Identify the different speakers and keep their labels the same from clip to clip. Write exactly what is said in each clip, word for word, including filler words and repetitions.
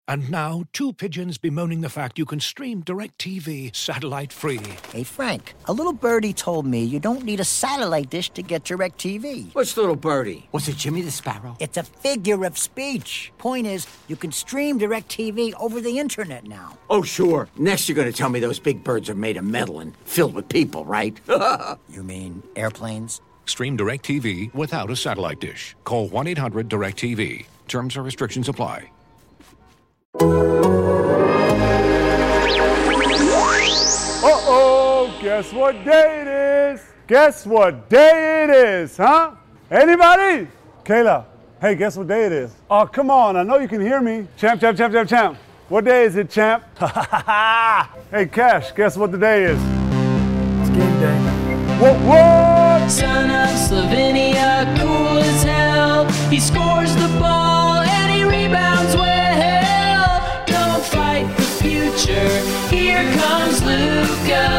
Speaker 1: And now, two pigeons bemoaning the fact you can stream DirecTV satellite-free.
Speaker 2: Hey, Frank, a little birdie told me you don't need a satellite dish to get DirecTV.
Speaker 3: Which little birdie?
Speaker 4: Was it Jimmy the Sparrow?
Speaker 2: It's a figure of speech. Point is, you can stream DirecTV over the internet now.
Speaker 3: Oh, sure. Next you're going to tell me those big birds are made of metal and filled with people, right?
Speaker 2: You mean airplanes?
Speaker 1: Stream DirecTV without a satellite dish. Call one eight hundred direct T V. Terms and restrictions apply.
Speaker 5: Uh-oh, guess what day it is? Guess what day it is, huh? Anybody? Kayla, hey, guess what day it is? Oh, come on, I know you can hear me. Champ, champ, champ, champ, champ. What day is it, champ? Hey, Cash, guess what the day is?
Speaker 6: It's game day.
Speaker 5: What, what?
Speaker 7: Son of Slovenia, cool as hell. He scores the ball and he rebounds well. Don't fight the future, here comes Luka.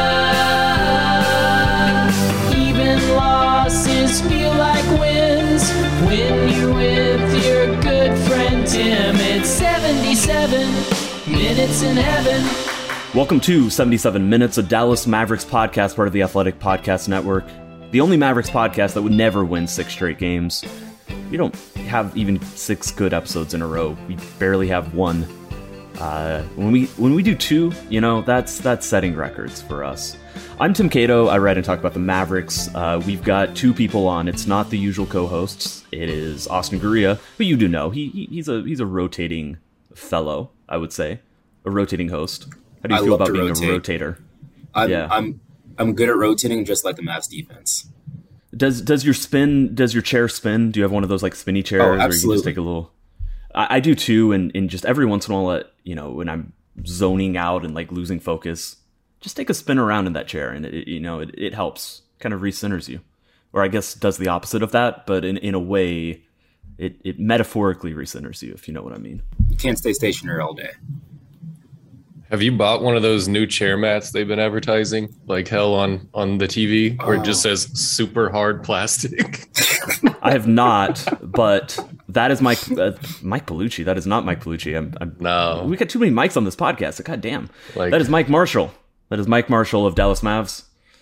Speaker 7: Even losses feel like wins when you're with your good friend Tim. It's seventy-seven minutes in heaven.
Speaker 8: Welcome to seventy-seven Minutes, a Dallas Mavericks podcast, part of the Athletic Podcast Network. The only Mavericks podcast that would never win six straight games. We don't have even six good episodes in a row. We barely have one. Uh, when we when we do two, you know, that's that's setting records for us. I'm Tim Cato. I write and talk about the Mavericks. Uh, we've got two people on. It's not the usual co-hosts. It is Austin Guria, who you do know. He, he he's a he's a rotating fellow, I would say, a rotating host. How do you
Speaker 9: I
Speaker 8: feel about being
Speaker 9: rotate.
Speaker 8: a rotator?
Speaker 9: I'm,
Speaker 8: yeah.
Speaker 9: I'm I'm good at rotating, just like the Mavs defense.
Speaker 8: Does does your spin? Does your chair spin? Do you have one of those like spinny chairs
Speaker 9: Oh,
Speaker 8: where you can
Speaker 9: absolutely.
Speaker 8: just take a little? I, I do too, and, and just every once in a while, uh, you know, when I'm zoning out and like losing focus, just take a spin around in that chair, and it, you know, it, it helps, kind of recenters you, or I guess does the opposite of that, but in in a way, it it metaphorically recenters you, if you know what I mean.
Speaker 9: You can't stay stationary all day.
Speaker 10: Have you bought one of those new chair mats they've been advertising like hell on, on the T V where it just says super hard plastic?
Speaker 8: I have not, but that is Mike uh, Mike Bellucci. That is not Mike Bellucci. I'm, I'm,
Speaker 10: No.
Speaker 8: We got too many mics on this podcast. God damn.
Speaker 10: Like-
Speaker 8: that is Mike Marshall. That is Mike Marshall of Dallas Mavs.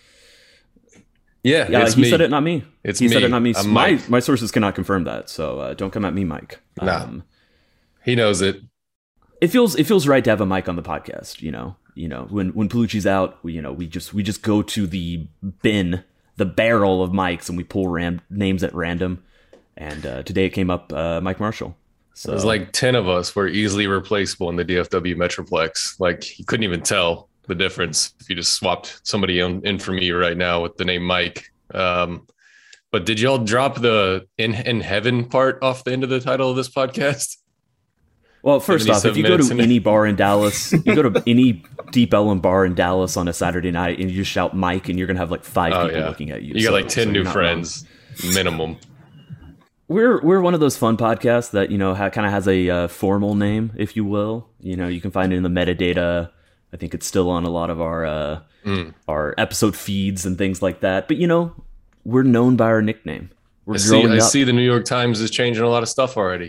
Speaker 10: Yeah,
Speaker 8: Yeah,
Speaker 10: it's
Speaker 8: he
Speaker 10: me.
Speaker 8: said it, not me.
Speaker 10: It's
Speaker 8: he
Speaker 10: me.
Speaker 8: said it, not me.
Speaker 10: I'm
Speaker 8: My
Speaker 10: Mike.
Speaker 8: my sources cannot confirm that, so uh, don't come at me, Mike.
Speaker 10: Nah.
Speaker 8: Um,
Speaker 10: He knows it.
Speaker 8: it feels it feels right to have a mic on the podcast. You know, you know when when Bellucci's out, we, you know, we just we just go to the bin, the barrel of mics, and we pull ram- names at random. And uh, today it came up uh, Mike Marshall. So
Speaker 10: There's like ten of us were easily replaceable in the D F W Metroplex. Like, you couldn't even tell the difference if you just swapped somebody in, in for me right now with the name Mike. Um, but did y'all drop the in, in heaven part off the end of the title of this podcast?
Speaker 8: Well, first off, if
Speaker 10: seventy-seven
Speaker 8: you go
Speaker 10: minutes
Speaker 8: to
Speaker 10: in
Speaker 8: any bar in Dallas, you go to any Deep Ellum bar in Dallas on a Saturday night, and you just shout Mike, and you're gonna have like five
Speaker 10: Oh,
Speaker 8: people
Speaker 10: yeah.
Speaker 8: looking at you.
Speaker 10: You got
Speaker 8: So-
Speaker 10: like ten
Speaker 8: so
Speaker 10: new
Speaker 8: you're not wrong.
Speaker 10: friends, minimum.
Speaker 8: We're we're one of those fun podcasts that, you know, ha- kind of has a uh, formal name, if you will. You know, you can find it in the metadata. I think it's still on a lot of our uh,
Speaker 10: Mm.
Speaker 8: our episode feeds and things like that. But, you know, we're known by our nickname. We're
Speaker 10: I see,
Speaker 8: growing
Speaker 10: I
Speaker 8: up.
Speaker 10: see the New York Times is changing a lot of stuff already.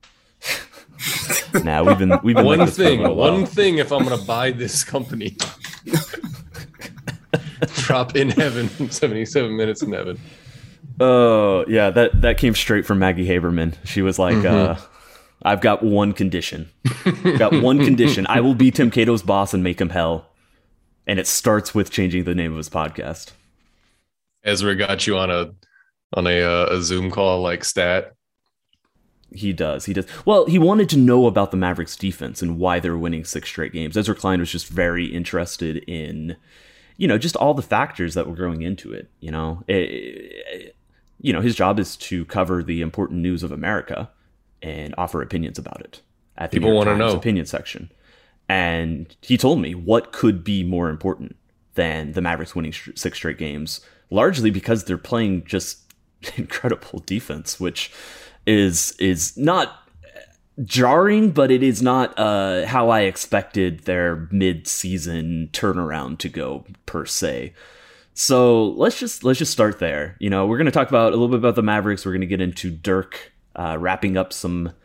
Speaker 8: Nah, we've been we've been
Speaker 10: One
Speaker 8: like this for a
Speaker 10: thing,
Speaker 8: little while.
Speaker 10: one thing, if I'm going to buy this company, drop in heaven, seventy-seven minutes in heaven.
Speaker 8: Oh, yeah, that, that came straight from Maggie Haberman. She was like,
Speaker 10: Mm-hmm.
Speaker 8: uh, I've got one condition. I've got one condition. I will be Tim Cato's boss and make him hell. And it starts with changing the name of his podcast.
Speaker 10: Ezra got you on a on a, uh, a Zoom call like stat.
Speaker 8: He does. He does. Well, he wanted to know about the Mavericks defense and why they're winning six straight games. Ezra Klein was just very interested in, you know, just all the factors that were going into it. You know, It- it- you know, his job is to cover the important news of America and offer opinions about it at the
Speaker 10: People
Speaker 8: New York
Speaker 10: wanna
Speaker 8: Times
Speaker 10: know.
Speaker 8: opinion section. And he told me what could be more important than the Mavericks winning sh- six straight games, largely because they're playing just incredible defense, which is is not jarring, but it is not uh, how I expected their mid-season turnaround to go per se. So let's just let's just start there. You know, we're going to talk about a little bit about the Mavericks. We're going to get into Dirk uh, wrapping up some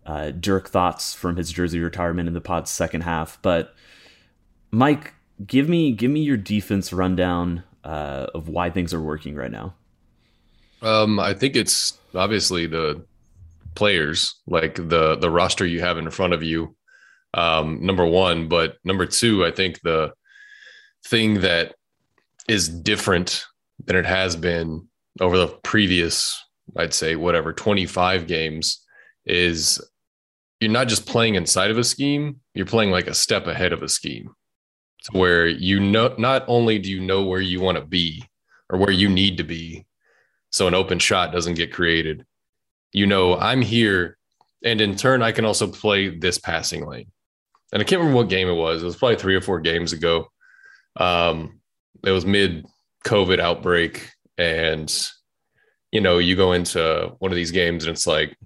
Speaker 8: uh, Dirk thoughts from his jersey retirement in the pod's second half. But Mike, give me give me your defense rundown uh, of why things are working right now.
Speaker 10: Um, I think it's obviously the players, like the the roster you have in front of you. Um, number one, but number two, I think the thing that is different than it has been over the previous, I'd say, whatever, twenty-five games is you're not just playing inside of a scheme, you're playing like a step ahead of a scheme to where you know, not only do you know where you want to be or where you need to be so an open shot doesn't get created, you know, I'm here, and in turn, I can also play this passing lane. And I can't remember what game it was. It was probably three or four games ago. Um, it was mid-COVID outbreak, and, you know, you go into one of these games and it's like,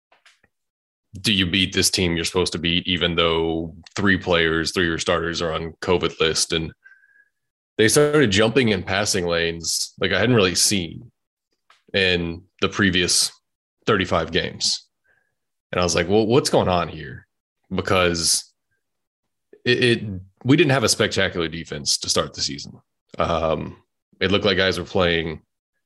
Speaker 10: do you beat this team you're supposed to beat, even though three players, three of your starters are on COVID list? And they started jumping in passing lanes like I hadn't really seen in the previous thirty-five games. And I was like, well, what's going on here? Because it, it we didn't have a spectacular defense to start the season. Um, it looked like guys were playing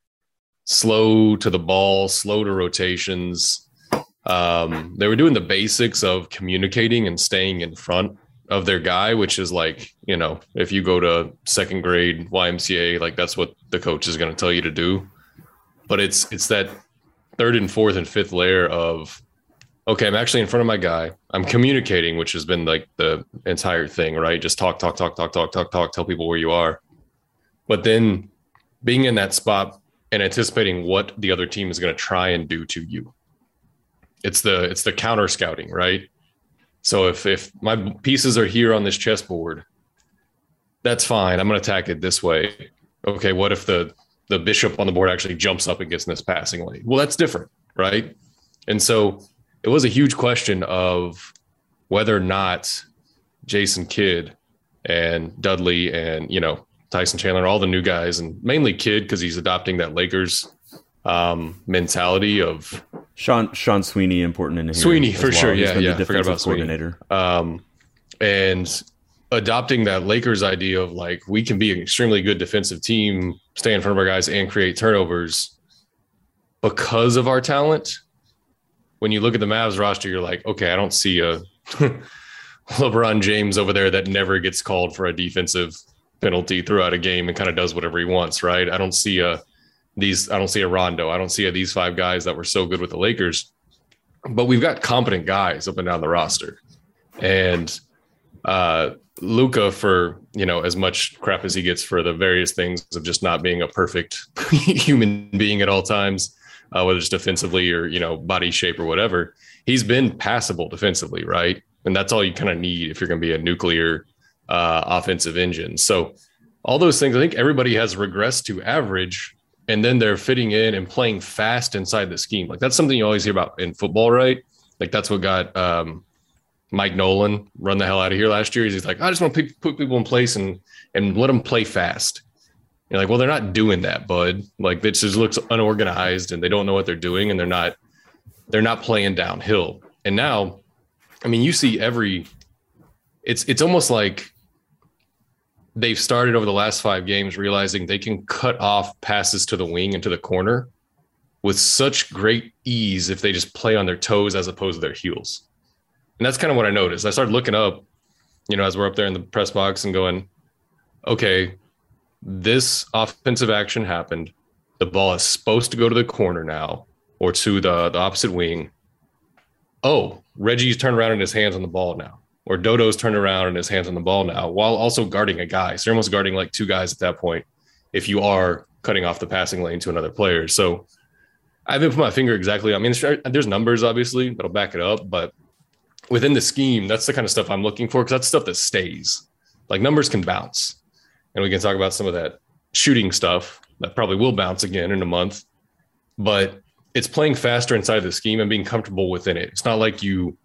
Speaker 10: slow to the ball, slow to rotations. Um, they were doing the basics of communicating and staying in front of their guy, which is like, you know, if you go to second grade Y M C A, like that's what the coach is going to tell you to do. But it's it's that third and fourth and fifth layer of, okay, I'm actually in front of my guy. I'm communicating, which has been like the entire thing, right? Just talk, talk, talk, talk, talk, talk, talk, tell people where you are. But then being in that spot and anticipating what the other team is going to try and do to you. It's the it's the counter scouting, right? So if if my pieces are here on this chessboard, that's fine. I'm going to attack it this way. Okay, what if the the bishop on the board actually jumps up and gets in this passing lane? Well, that's different, right? And so it was a huge question of whether or not Jason Kidd and Dudley and, you know, Tyson Chandler, all the new guys, and mainly Kidd because he's adopting that Lakers um, mentality of
Speaker 8: Sean Sean Sweeney important in here.
Speaker 10: Sweeney for
Speaker 8: well.
Speaker 10: sure,
Speaker 8: He's
Speaker 10: yeah,
Speaker 8: been
Speaker 10: yeah.
Speaker 8: The
Speaker 10: Forgot about Sweeney.
Speaker 8: Coordinator.
Speaker 10: Um, and adopting that Lakers idea of like we can be an extremely good defensive team, stay in front of our guys, and create turnovers because of our talent. When you look at the Mavs roster, you're like, okay, I don't see a LeBron James over there that never gets called for a defensive penalty throughout a game and kind of does whatever he wants, right? I don't see a these. I don't see a Rondo. I don't see a, these five guys that were so good with the Lakers. But we've got competent guys up and down the roster, and uh, Luka, for you know as much crap as he gets for the various things of just not being a perfect human being at all times. Uh, whether it's defensively or, you know, body shape or whatever, he's been passable defensively, right? And that's all you kind of need if you're going to be a nuclear uh, offensive engine. So all those things, I think everybody has regressed to average, and then they're fitting in and playing fast inside the scheme. Like that's something you always hear about in football, right? Like that's what got um, Mike Nolan run the hell out of here last year. He's like, I just want to put people in place and and let them play fast. You're like, well, they're not doing that, bud. Like it just looks unorganized and they don't know what they're doing, and they're not they're not playing downhill. And now, I mean, you see every it's it's almost like they've started over the last five games realizing they can cut off passes to the wing and to the corner with such great ease if they just play on their toes as opposed to their heels. And that's kind of what I noticed. I started looking up, you know, as we're up there in the press box and going, okay, this offensive action happened. The ball is supposed to go to the corner now or to the, the opposite wing. Oh, Reggie's turned around and his hands on the ball now. Or Dodo's turned around and his hands on the ball now while also guarding a guy. So you're almost guarding like two guys at that point if you are cutting off the passing lane to another player. So I haven't put my finger exactly. I mean, there's numbers, obviously, that'll back it up. But within the scheme, that's the kind of stuff I'm looking for because that's stuff that stays. Like numbers can bounce. And we can talk about some of that shooting stuff that probably will bounce again in a month. But it's playing faster inside the scheme and being comfortable within it. It's not like you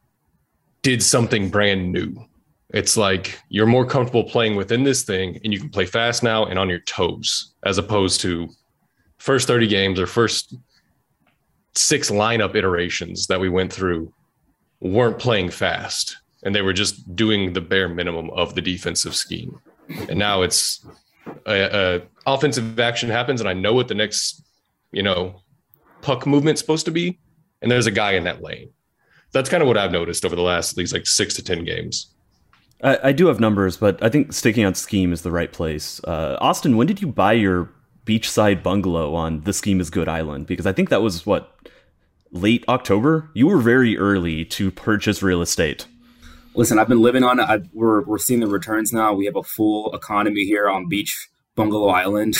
Speaker 10: did something brand new. It's like you're more comfortable playing within this thing and you can play fast now and on your toes as opposed to first thirty games or first six lineup iterations that we went through weren't playing fast and they were just doing the bare minimum of the defensive scheme. And now it's a, a offensive action happens and I know what the next, you know, puck movement's supposed to be. And there's a guy in that lane. That's kind of what I've noticed over the last at least like six to ten games.
Speaker 8: I, I do have numbers, but I think sticking on scheme is the right place. Uh, Austin, when did you buy your beachside bungalow on the Scheme is Good Island? Because I think that was, what, late October? You were very early to purchase real estate.
Speaker 9: Listen, I've been living on it. I, we're, we're seeing the returns now. We have a full economy here on Beach Bungalow Island.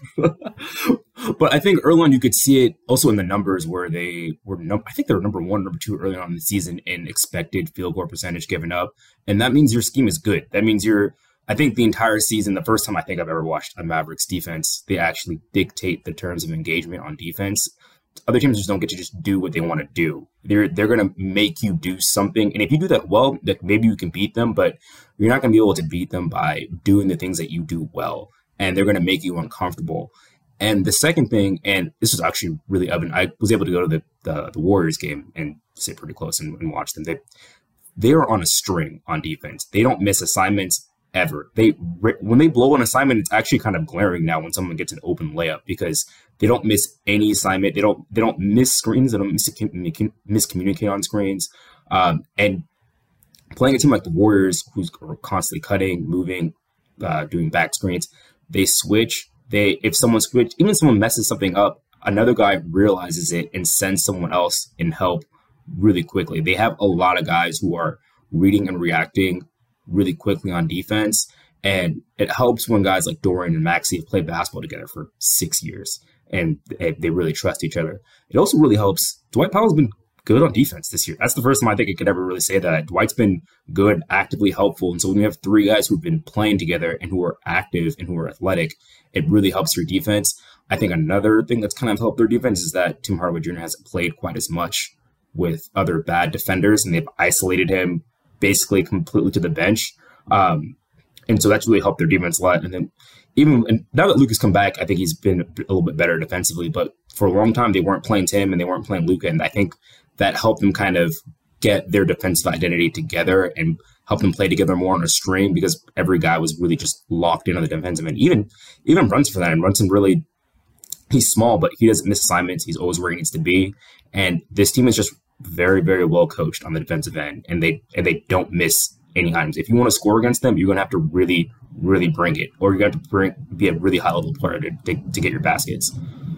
Speaker 9: But I think early on you could see it also in the numbers where they were, num- I think they were number one, number two early on in the season in expected field goal percentage given up. And that means your scheme is good. That means you're, I think the entire season, the first time I think I've ever watched a Mavericks defense, they actually dictate the terms of engagement on defense. Other teams just don't get to just do what they want to do. They're they're going to make you do something. And if you do that well, that maybe you can beat them, but you're not going to be able to beat them by doing the things that you do well. And they're going to make you uncomfortable. And the second thing, and this was actually really evident, I was able to go to the the, the Warriors game and sit pretty close and, and watch them. They they are on a string on defense. They don't miss assignments ever. They when they blow an assignment, it's actually kind of glaring now when someone gets an open layup because they don't miss any assignment. They don't they don't miss screens. They don't miss, miscommunicate on screens. Um, and playing a team like the Warriors, who's constantly cutting, moving, uh, doing back screens, they switch. They if someone switch, even if someone messes something up, another guy realizes it and sends someone else in help really quickly. They have a lot of guys who are reading and reacting really quickly on defense. And it helps when guys like Dorian and Maxey have played basketball together for six years and they really trust each other. It also really helps. Dwight Powell's been good on defense this year. That's the first time I think I could ever really say that. Dwight's been good, actively helpful. And so when you have three guys who've been playing together and who are active and who are athletic, it really helps your defense. I think another thing that's kind of helped their defense is that Tim Hardaway Junior hasn't played quite as much with other bad defenders, and they've isolated him basically completely to the bench. Um, and so that's really helped their defense a lot. And then even and now that Luka's come back, I think he's been a little bit better defensively. But for a long time, they weren't playing Tim and they weren't playing Luka. And I think that helped them kind of get their defensive identity together and help them play together more on a string because every guy was really just locked in on the defensive end. Even, even Brunson for that. And Brunson really, he's small, but he doesn't miss assignments. He's always where he needs to be. And this team is just very, very well coached on the defensive end. And they and they don't miss any times. If you want to score against them, you're going to have to really, really bring it. Or you're going to have to bring, be a really high-level player to, to, to get your baskets.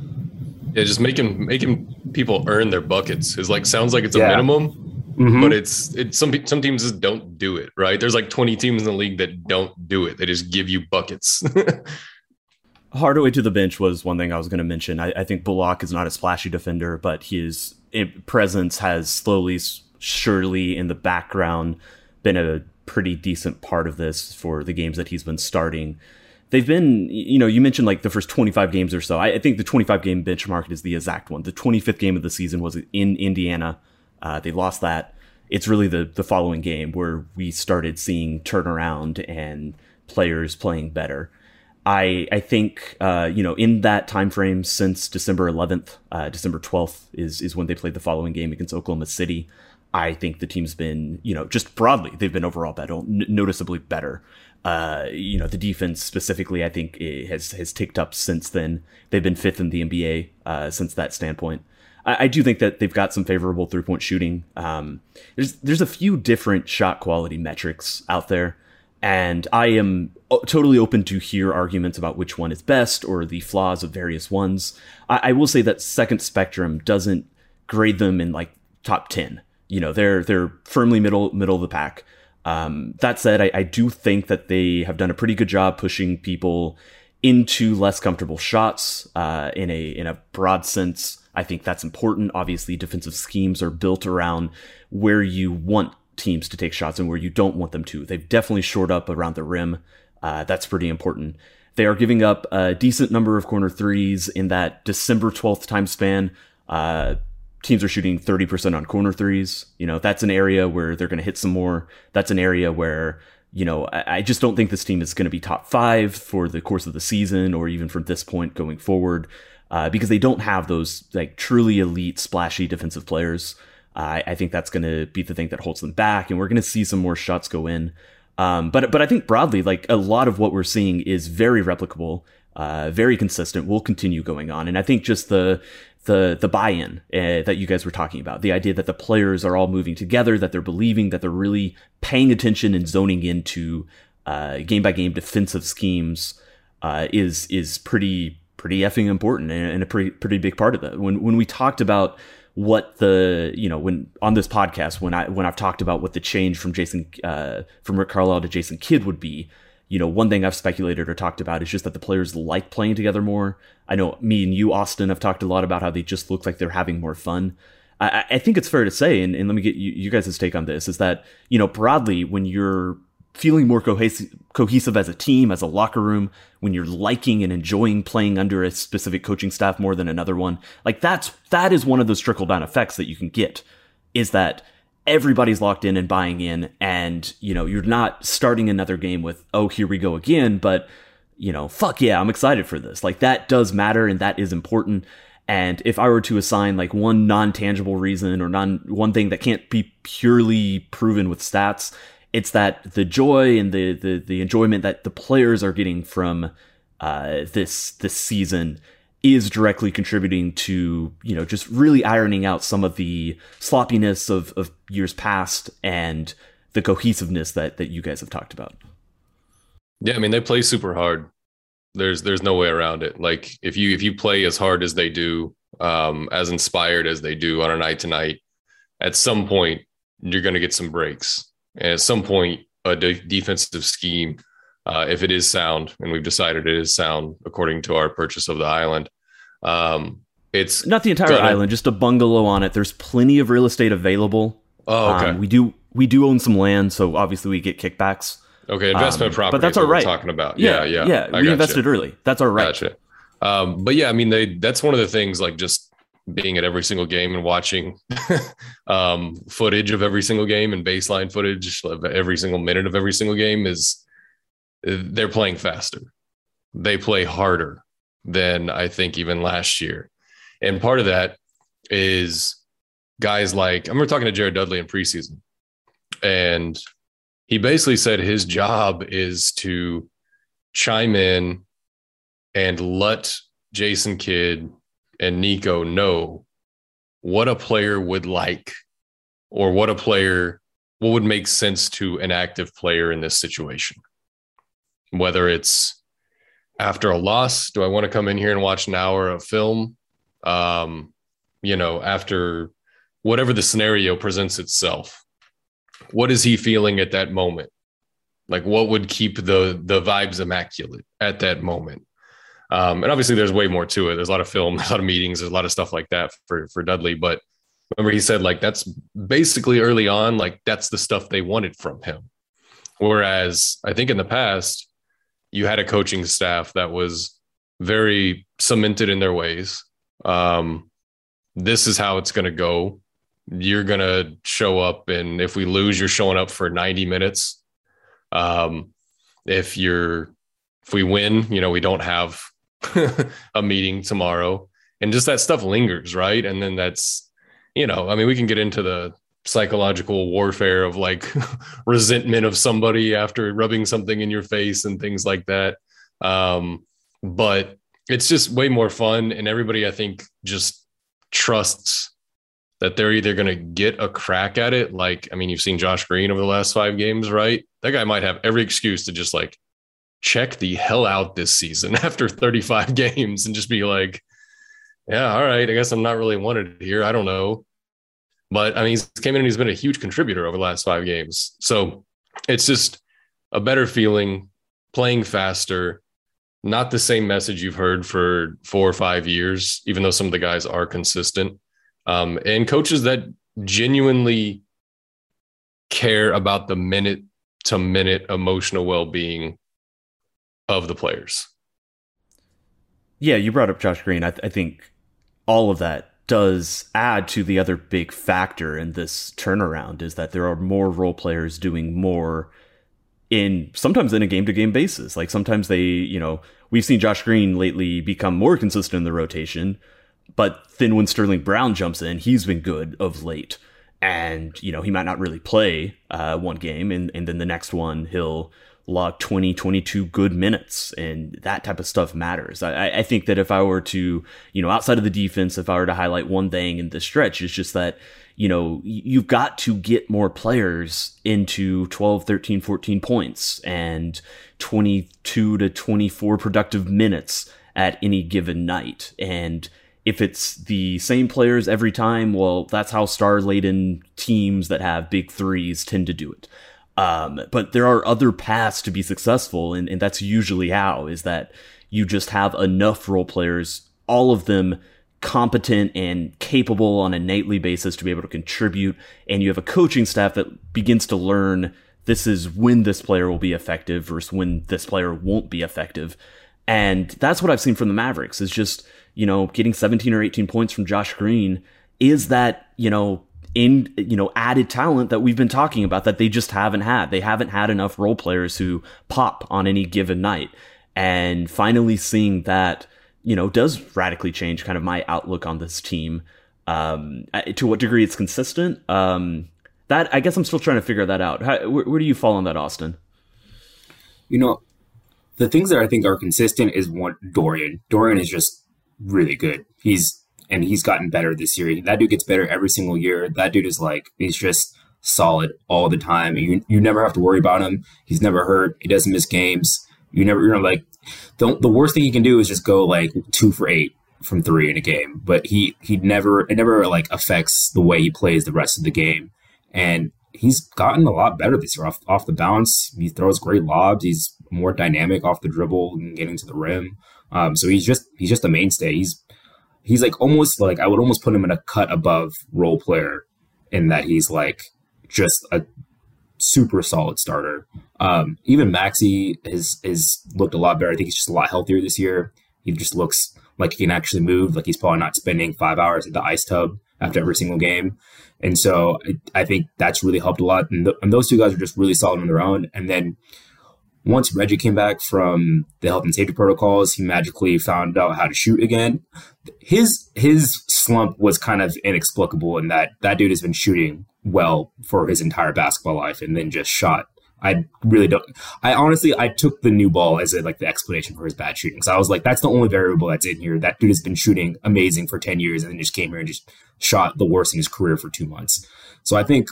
Speaker 10: Yeah, just making making people earn their buckets is like sounds like it's a
Speaker 9: Yeah.
Speaker 10: minimum,
Speaker 9: Mm-hmm.
Speaker 10: but it's it's some pe- some teams just don't do it, right? There's like twenty teams in the league that don't do it. They just give you buckets.
Speaker 8: Hardaway to the bench was one thing I was going to mention. I, I think Bullock is not a splashy defender, but his presence has slowly, surely in the background been a pretty decent part of this for the games that he's been starting. They've been, you know, you mentioned like the first twenty-five games or so. I, I think the twenty-five game benchmark is the exact one. The twenty-fifth game of the season was in Indiana. Uh, they lost that. It's really the the following game where we started seeing turnaround and players playing better. I I think uh, you know in that time frame since December eleventh, uh, December twelfth is is when they played the following game against Oklahoma City. I think the team's been, you know, just broadly they've been overall better, n- noticeably better. Uh, you know, the defense specifically, I think it has has ticked up since then. They've been fifth in the N B A uh, since that standpoint. I, I do think that they've got some favorable three point shooting. Um, there's there's a few different shot quality metrics out there. And I am totally open to hear arguments about which one is best or the flaws of various ones. I, I will say that Second Spectrum doesn't grade them in like top ten. You know, they're they're firmly middle middle of the pack. Um, that said, I, I do think that they have done a pretty good job pushing people into less comfortable shots uh, in a in a broad sense. I think that's important. Obviously, defensive schemes are built around where you want teams to take shots and where you don't want them to. They've definitely shored up around the rim. Uh, that's pretty important. They are giving up a decent number of corner threes in that December twelfth time span. Uh, teams are shooting thirty percent on corner threes. You know, that's an area where they're going to hit some more. That's an area where, you know, I, I just don't think this team is going to be top five for the course of the season or even from this point going forward uh, because they don't have those like truly elite splashy defensive players. I, I think that's going to be the thing that holds them back, and we're going to see some more shots go in. Um, but but I think broadly, like a lot of what we're seeing is very replicable, uh, very consistent. Will continue going on, and I think just the the the buy-in uh, that you guys were talking about, the idea that the players are all moving together, that they're believing, that they're really paying attention and zoning into uh, game by game defensive schemes, uh, is is pretty pretty effing important and, and a pretty pretty big part of that. When when we talked about what the, you know, when on this podcast, when I when I've talked about what the change from Jason uh, from Rick Carlisle to Jason Kidd would be, you know, one thing I've speculated or talked about is just that the players like playing together more. I know me and you, Austin, have talked a lot about how they just look like they're having more fun. I, I think it's fair to say, and, and let me get you, you guys' take on this, is that, you know, broadly, when you're feeling more cohesive, cohesive as a team, as a locker room, when you're liking and enjoying playing under a specific coaching staff more than another one, like that's, that is one of those trickle down effects that you can get, is that everybody's locked in and buying in, and, you know, you're not starting another game with, oh, here we go again, but, you know, fuck yeah, I'm excited for this. Like, that does matter, and that is important. And if I were to assign like one non-tangible reason or non one thing that can't be purely proven with stats, it's that the joy and the the, the enjoyment that the players are getting from uh, this this season is directly contributing to, you know, just really ironing out some of the sloppiness of, of years past and the cohesiveness that, that you guys have talked about.
Speaker 10: Yeah, I mean, they play super hard. There's there's no way around it. Like if you if you play as hard as they do, um, as inspired as they do on a night to night, at some point you're going to get some breaks, and at some point a de- defensive scheme, uh, if it is sound, and we've decided it is sound according to our purchase of the island, um, it's
Speaker 8: not the entire
Speaker 10: gonna,
Speaker 8: island, just a bungalow on it. There's plenty of real estate available.
Speaker 10: Oh, okay.
Speaker 8: Um, we do we do own some land, so obviously we get kickbacks.
Speaker 10: Okay, investment um, property,
Speaker 8: but that's all right.
Speaker 10: We're talking about,
Speaker 8: yeah,
Speaker 10: yeah,
Speaker 8: yeah. yeah. We invested you. early. That's all right.
Speaker 10: Gotcha. Um, but yeah, I mean, they that's one of the things. Like just being at every single game and watching um, footage of every single game and baseline footage of every single minute of every single game is they're playing faster. They play harder than I think even last year, and part of that is guys like I remember talking to Jared Dudley in preseason, and he basically said his job is to chime in and let Jason Kidd and Nico know what a player would like, or what a player, what would make sense to an active player in this situation. Whether it's after a loss, do I want to come in here and watch an hour of film? Um, you know, after whatever the scenario presents itself. What is he feeling at that moment? Like what would keep the the vibes immaculate at that moment? Um, and obviously there's way more to it. There's a lot of film, there's a lot of meetings, there's a lot of stuff like that for, for Dudley. But remember he said like, that's basically early on, like that's the stuff they wanted from him. Whereas I think in the past you had a coaching staff that was very cemented in their ways. Um, this is how it's going to go. You're going to show up, and if we lose, you're showing up for ninety minutes. Um, if you're, if we win, you know, we don't have a meeting tomorrow, and just that stuff lingers. Right. And then that's, you know, I mean, we can get into the psychological warfare of like resentment of somebody after rubbing something in your face and things like that. Um, but it's just way more fun. And everybody, I think, just trusts that they're either going to get a crack at it. Like, I mean, you've seen Josh Green over the last five games, right? That guy might have every excuse to just like check the hell out this season after thirty-five games and just be like, yeah, all right, I guess I'm not really wanted here. I don't know. But I mean, he's came in and he's been a huge contributor over the last five games. So it's just a better feeling, playing faster, not the same message you've heard for four or five years, even though some of the guys are consistent. Um, and coaches that genuinely care about the minute to minute emotional well-being of the players.
Speaker 8: Yeah, you brought up Josh Green. I, th- I think all of that does add to the other big factor in this turnaround, is that there are more role players doing more in sometimes in a game to game basis. Like sometimes they, you know, we've seen Josh Green lately become more consistent in the rotation, but then when Sterling Brown jumps in, he's been good of late. And, you know, he might not really play uh, one game, and, and then the next one he'll log twenty, twenty-two good minutes, and that type of stuff matters. I, I think that if I were to, you know, outside of the defense, if I were to highlight one thing in this stretch, it's just that, you know, you've got to get more players into twelve, thirteen, fourteen points and twenty-two to twenty-four productive minutes at any given night. And if it's the same players every time, well, that's how star-laden teams that have big threes tend to do it. Um, but there are other paths to be successful, and, and that's usually how, is that you just have enough role players, all of them competent and capable on a nightly basis to be able to contribute, and you have a coaching staff that begins to learn this is when this player will be effective versus when this player won't be effective. And that's what I've seen from the Mavericks, is just, you know, getting seventeen or eighteen points from Josh Green is that, you know, in, you know, added talent that we've been talking about that they just haven't had. They haven't had enough role players who pop on any given night. And finally seeing that, you know, does radically change kind of my outlook on this team. Um, to what degree it's consistent, um, that I guess I'm still trying to figure that out. How, where, where do you fall on that, Austin?
Speaker 9: You know, the things that I think are consistent is one, Dorian. Dorian is just really good. He's and he's gotten better this year. That dude gets better every single year. That dude is like, he's just solid all the time. You you never have to worry about him. He's never hurt. He doesn't miss games. You never, you know, like the the worst thing he can do is just go like two for eight from three in a game. But he he never it never like affects the way he plays the rest of the game. And he's gotten a lot better this year off off the bounce. He throws great lobs. He's more dynamic off the dribble and getting to the rim. Um, so he's just he's just a mainstay. He's he's like almost like I would almost put him in a cut above role player in that he's like just a super solid starter. Um, even Maxey has has looked a lot better. I think he's just a lot healthier this year. He just looks like he can actually move. Like he's probably not spending five hours at the ice tub after every single game. And so I, I think that's really helped a lot. And, th- and those two guys are just really solid on their own. And then once Reggie came back from the health and safety protocols, he magically found out how to shoot again. His his slump was kind of inexplicable in that that dude has been shooting well for his entire basketball life and then just shot. I really don't. I honestly, I took the new ball as a, like the explanation for his bad shooting. So I was like, that's the only variable that's in here. That dude has been shooting amazing for ten years and then just came here and just shot the worst in his career for two months. So I think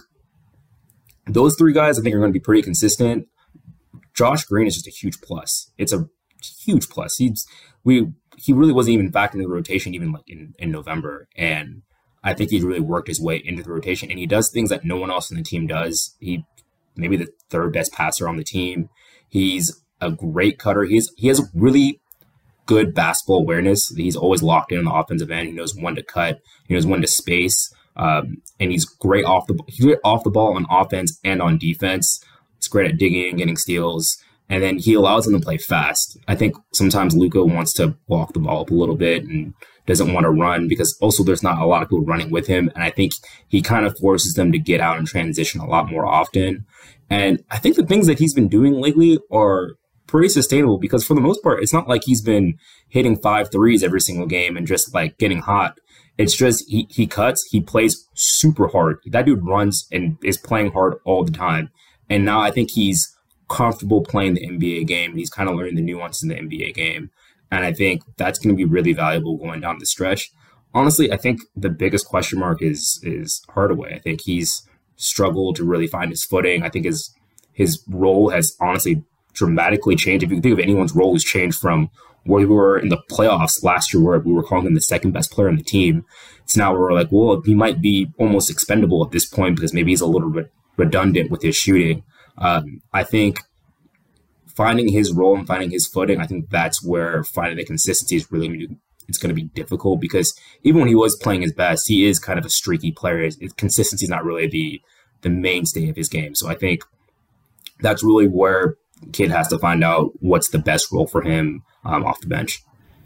Speaker 9: those three guys, I think, are going to be pretty consistent. Josh Green is just a huge plus. It's a huge plus. He's we he really wasn't even back in the rotation even like in, in November. And I think he's really worked his way into the rotation. And he does things that no one else in the team does. He maybe the third best passer on the team. He's a great cutter. He's he has really good basketball awareness. He's always locked in on the offensive end. He knows when to cut. He knows when to space. Um, and he's great off the he's great off the ball on offense and on defense. He's great at digging and getting steals. And then he allows them to play fast. I think sometimes Luka wants to walk the ball up a little bit and doesn't want to run because also there's not a lot of people running with him. And I think he kind of forces them to get out and transition a lot more often. And I think the things that he's been doing lately are pretty sustainable because for the most part, it's not like he's been hitting five threes every single game and just like getting hot. It's just he, he cuts, he plays super hard. That dude runs and is playing hard all the time. And now I think he's comfortable playing the N B A game. He's kind of learning the nuances in the N B A game. And I think that's going to be really valuable going down the stretch. Honestly, I think the biggest question mark is is Hardaway. I think he's struggled to really find his footing. I think his his role has honestly dramatically changed. If you think of anyone's role, has changed from where we were in the playoffs last year, where we were calling him the second best player on the team. It's now where we're like, well, he might be almost expendable at this point because maybe he's a little bit redundant with his shooting. Um, I think finding his role and finding his footing, I think that's where finding the consistency is really it's going to be difficult because even when he was playing his best, he is kind of a streaky player. His, his consistency is not really the the mainstay of his game. So I think that's really where Kid has to find out what's the best role for him um, off the bench.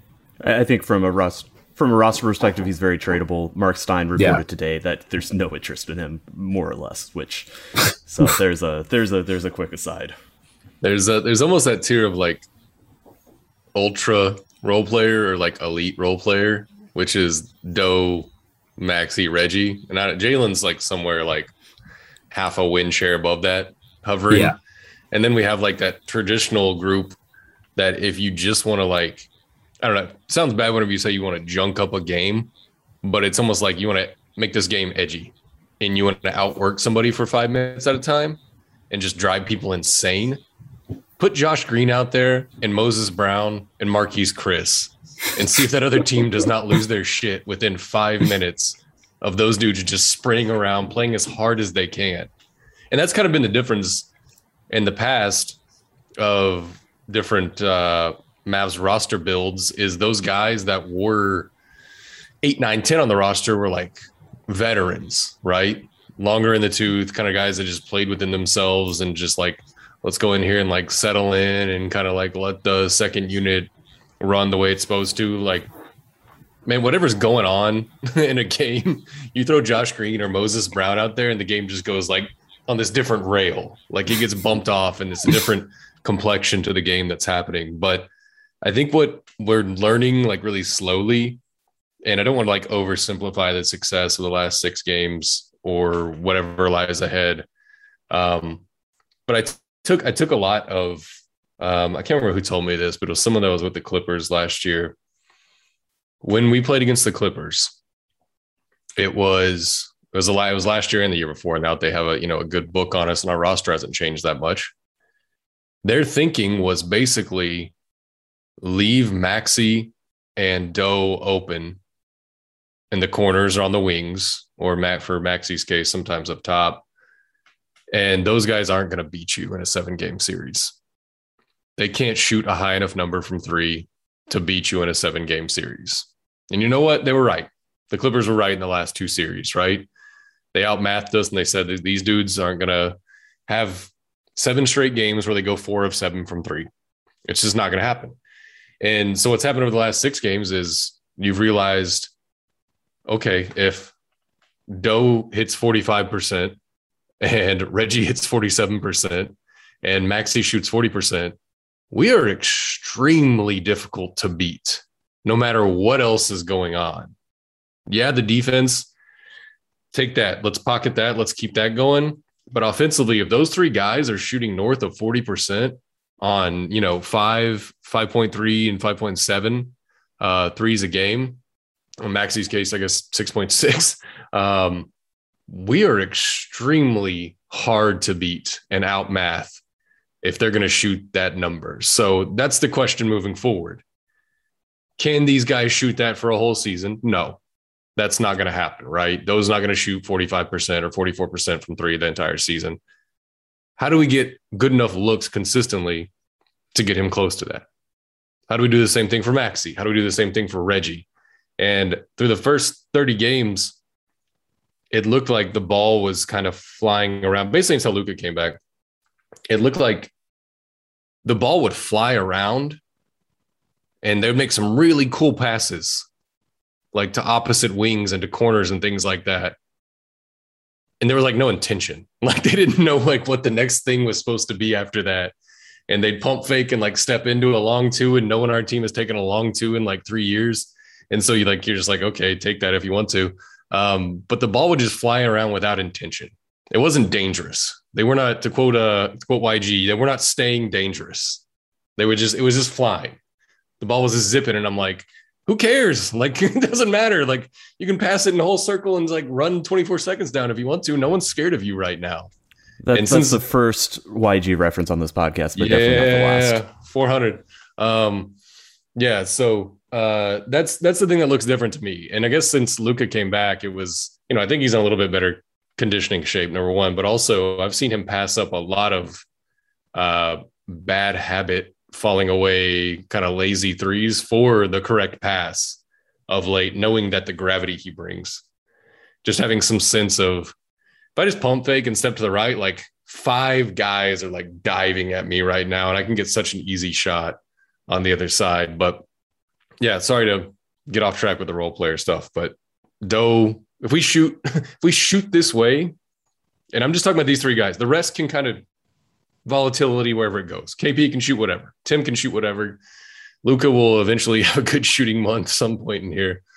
Speaker 8: I think from a Russ. From a roster perspective, he's very tradable. Mark Stein reported yeah. today that there's no interest in him, more or less. Which, so there's a there's a there's a quick aside.
Speaker 10: There's a there's almost that tier of like ultra role player or like elite role player, which is Doe, Maxey, Reggie, and I, Jalen's like somewhere like half a win share above that, hovering.
Speaker 9: Yeah.
Speaker 10: And then we have like that traditional group that if you just want to like, I don't know, it sounds bad whenever you say you want to junk up a game, but it's almost like you want to make this game edgy and you want to outwork somebody for five minutes at a time and just drive people insane. Put Josh Green out there and Moses Brown and Marquise Chris and see if that other team does not lose their shit within five minutes of those dudes just sprinting around, playing as hard as they can. And that's kind of been the difference in the past of different uh, Mavs roster builds is those guys that were eight, nine, ten on the roster were like veterans, right? Longer in the tooth, kind of guys that just played within themselves and just like, let's go in here and like settle in and kind of like let the second unit run the way it's supposed to. Like, man, whatever's going on in a game, you throw Josh Green or Moses Brown out there and the game just goes like on this different rail. Like he gets bumped off and it's a different complexion to the game that's happening. But I think what we're learning like really slowly, and I don't want to like oversimplify the success of the last six games or whatever lies ahead. Um, but I t- took, I took a lot of, um, I can't remember who told me this, but it was someone that was with the Clippers last year. When we played against the Clippers, it was it was a it was last year and the year before. Now they have a you know a good book on us, and our roster hasn't changed that much. Their thinking was basically leave Maxey and Doe open in the corners or on the wings, or Matt for Maxey's case, sometimes up top. And those guys aren't going to beat you in a seven game series. They can't shoot a high enough number from three to beat you in a seven game series. And you know what? They were right. The Clippers were right in the last two series, right? They outmathed us and they said that these dudes aren't going to have seven straight games where they go four of seven from three. It's just not going to happen. And so what's happened over the last six games is you've realized, okay, if Doe hits forty-five percent and Reggie hits forty-seven percent and Maxey shoots forty percent, we are extremely difficult to beat no matter what else is going on. Yeah, the defense, take that. Let's pocket that. Let's keep that going. But offensively, if those three guys are shooting north of forty percent on, you know, five, five point three and five point seven uh, threes a game, in Maxey's case, I guess six point six, um, we are extremely hard to beat and outmath if they're going to shoot that number. So that's the question moving forward. Can these guys shoot that for a whole season? No, that's not going to happen, right? Those not going to shoot forty-five percent or forty-four percent from three the entire season. How do we get good enough looks consistently to get him close to that? How do we do the same thing for Maxey? How do we do the same thing for Reggie? And through the first thirty games, it looked like the ball was kind of flying around. Basically, until Luka came back, it looked like the ball would fly around and they would make some really cool passes, like to opposite wings and to corners and things like that. And there was like no intention. Like they didn't know like what the next thing was supposed to be after that. And they'd pump fake and like step into a long two, and no one on our team has taken a long two in like three years. And so you like, you're just like, okay, take that if you want to. Um, but the ball would just fly around without intention. It wasn't dangerous. They were not, to quote, uh, to quote Y G, they were not staying dangerous. They were just, it was just flying. The ball was just zipping. And I'm like, who cares? Like, it doesn't matter. Like, you can pass it in a whole circle and like run twenty-four seconds down if you want to. No one's scared of you right now.
Speaker 8: That,
Speaker 10: and
Speaker 8: that's
Speaker 10: since
Speaker 8: the first Y G reference on this podcast, but
Speaker 10: yeah,
Speaker 8: definitely not the last.
Speaker 10: four hundred. Um, yeah. So uh, that's, that's the thing that looks different to me. And I guess since Luka came back, it was, you know, I think he's in a little bit better conditioning shape, number one, but also I've seen him pass up a lot of uh, bad habit falling away, kind of lazy threes for the correct pass of late, knowing that the gravity he brings, just having some sense of, if I just pump fake and step to the right, like five guys are like diving at me right now, and I can get such an easy shot on the other side. But yeah, sorry to get off track with the role player stuff, but Doe, if we shoot, if we shoot this way, and I'm just talking about these three guys, the rest can kind of volatility wherever it goes. K P can shoot whatever. Tim can shoot whatever. Luka will eventually have a good shooting month some point in here.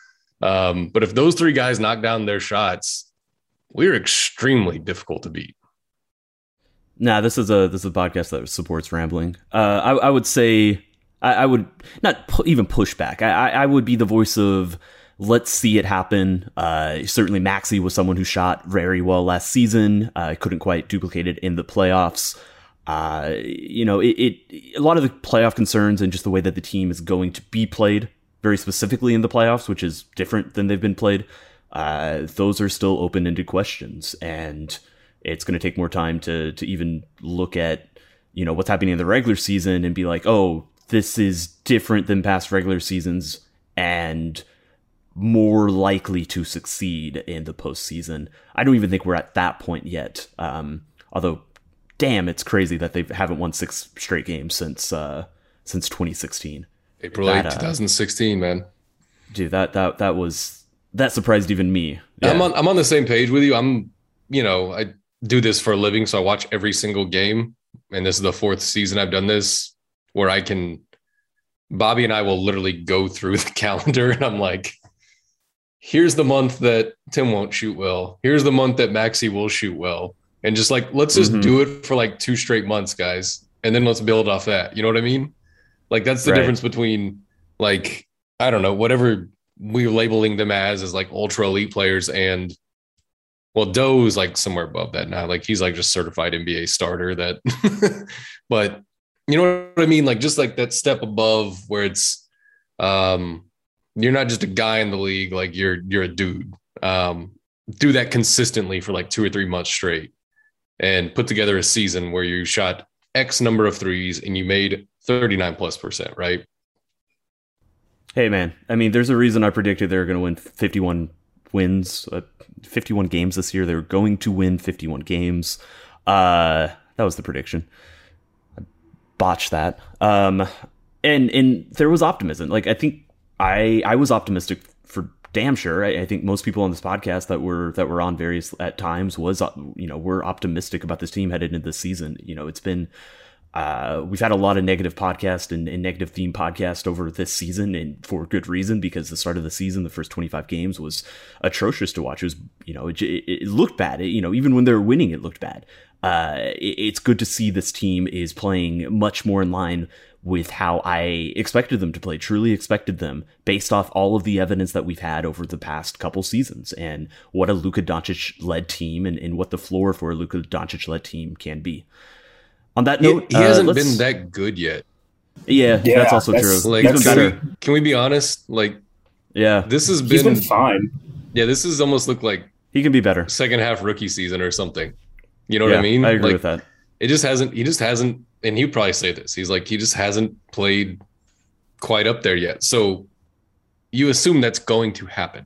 Speaker 10: Um, but if those three guys knock down their shots, we're extremely difficult to beat.
Speaker 8: Nah, this is a this is a podcast that supports rambling. Uh, I, I would say I, I would not pu- even push back. I, I, I would be the voice of let's see it happen. Uh, certainly, Maxey was someone who shot very well last season. I uh, couldn't quite duplicate it in the playoffs. Uh, you know, it, it a lot of the playoff concerns and just the way that the team is going to be played, very specifically in the playoffs, which is different than they've been played. Uh, those are still open-ended questions, and it's going to take more time to to even look at, you know, what's happening in the regular season and be like, oh, this is different than past regular seasons and more likely to succeed in the postseason. I don't even think we're at that point yet. Um, although, damn, it's crazy that they haven't won six straight games since uh, since twenty sixteen.
Speaker 10: April eighth, twenty sixteen, man.
Speaker 8: Dude, that that that was that surprised even me.
Speaker 10: Yeah. I'm on I'm on the same page with you. I'm, you know, I do this for a living, so I watch every single game, and this is the fourth season I've done this, where I can, Bobby and I will literally go through the calendar, and I'm like, here's the month that Tim won't shoot well. Here's the month that Maxey will shoot well. And just like, let's just mm-hmm. do it for like two straight months, guys. And then let's build off that. You know what I mean? Like, that's the right. difference between, like, I don't know, whatever we're labeling them as, as like ultra elite players. And, well, Doe's like somewhere above that now. Like, he's like just certified N B A starter that, but you know what I mean? Like, just like that step above where it's, um, you're not just a guy in the league. Like, you're, you're a dude. Um, do that consistently for like two or three months straight and put together a season where you shot X number of threes and you made thirty-nine plus percent, right?
Speaker 8: Hey, man. I mean, there's a reason I predicted they were going to win fifty-one wins, uh, fifty-one games this year. They were going to win fifty-one games. Uh, that was the prediction. I botched that. Um, and, and there was optimism. Like, I think I, I was optimistic for damn sure. I, I think most people on this podcast that were that were on various at times was, you know, we're optimistic about this team headed into this season. You know, it's been uh, we've had a lot of negative podcast and, and negative theme podcast over this season, and for good reason, because the start of the season, the first twenty-five games was atrocious to watch. It was, you know, it, it, it looked bad. It, you know, even when they were winning, it looked bad. Uh, it, it's good to see this team is playing much more in line with how I expected them to play, truly expected them, based off all of the evidence that we've had over the past couple seasons, and what a Luka Doncic-led team and, and what the floor for a Luka Doncic-led team can be. On that note,
Speaker 10: he, he hasn't
Speaker 8: uh,
Speaker 10: been that good yet.
Speaker 8: Yeah, yeah that's also that's, true.
Speaker 10: Like,
Speaker 8: He's been
Speaker 10: can,
Speaker 8: better.
Speaker 10: We, can we be honest? Like,
Speaker 8: yeah,
Speaker 10: this has been,
Speaker 6: He's been fine.
Speaker 10: Yeah, this has almost looked like
Speaker 8: he can be better.
Speaker 10: Second half rookie season or something. You know
Speaker 8: yeah,
Speaker 10: what I mean?
Speaker 8: I agree
Speaker 10: like,
Speaker 8: with that.
Speaker 10: It just hasn't. He just hasn't. And he'd probably say this. He's like, he just hasn't played quite up there yet. So you assume that's going to happen.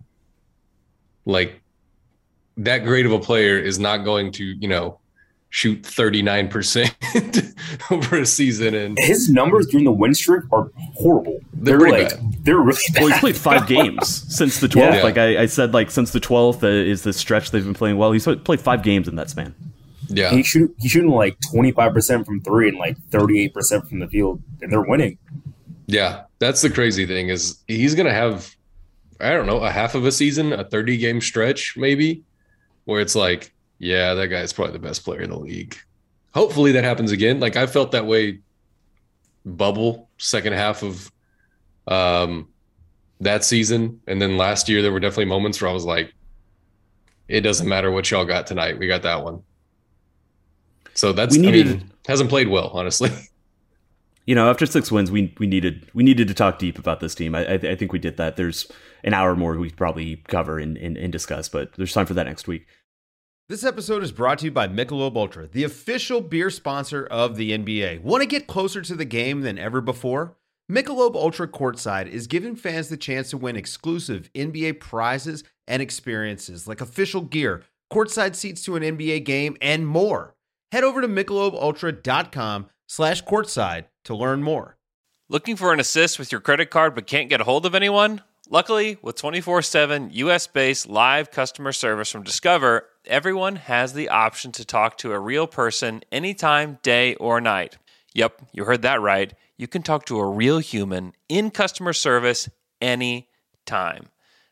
Speaker 10: Like, that great of a player is not going to, you know, shoot thirty-nine percent over a season. And
Speaker 6: his numbers during the win streak are horrible.
Speaker 10: They're,
Speaker 6: they're
Speaker 10: like,
Speaker 6: bad. They're really bad.
Speaker 8: Well, he's played five games since the twelfth.
Speaker 10: Yeah.
Speaker 8: Like I, I said, like since the twelfth uh, is the stretch they've been playing well. He's played five games in that span.
Speaker 10: Yeah,
Speaker 6: he shoot he's shooting like twenty-five percent from three and like thirty-eight percent from the field, and they're winning.
Speaker 10: Yeah, that's the crazy thing is he's gonna have, I don't know, a half of a season, a thirty game stretch maybe, where it's like, yeah, that guy's probably the best player in the league. Hopefully that happens again. Like, I felt that way bubble second half of um that season, and then last year there were definitely moments where I was like, it doesn't matter what y'all got tonight, we got that one. So that's, we needed, I mean, hasn't played well, honestly.
Speaker 8: You know, after six wins, we we needed we needed to talk deep about this team. I I, I think we did that. There's an hour more we could probably cover and, and, and discuss, but there's time for that next week.
Speaker 4: This episode is brought to you by Michelob Ultra, the official beer sponsor of the N B A. Want to get closer to the game than ever before? Michelob Ultra Courtside is giving fans the chance to win exclusive N B A prizes and experiences like official gear, courtside seats to an N B A game, and more. Head over to michelobultra.com slash courtside to learn more.
Speaker 11: Looking for an assist with your credit card but can't get a hold of anyone? Luckily, with twenty-four seven U S-based live customer service from Discover, everyone has the option to talk to a real person anytime, day or night. Yep, you heard that right. You can talk to a real human in customer service anytime.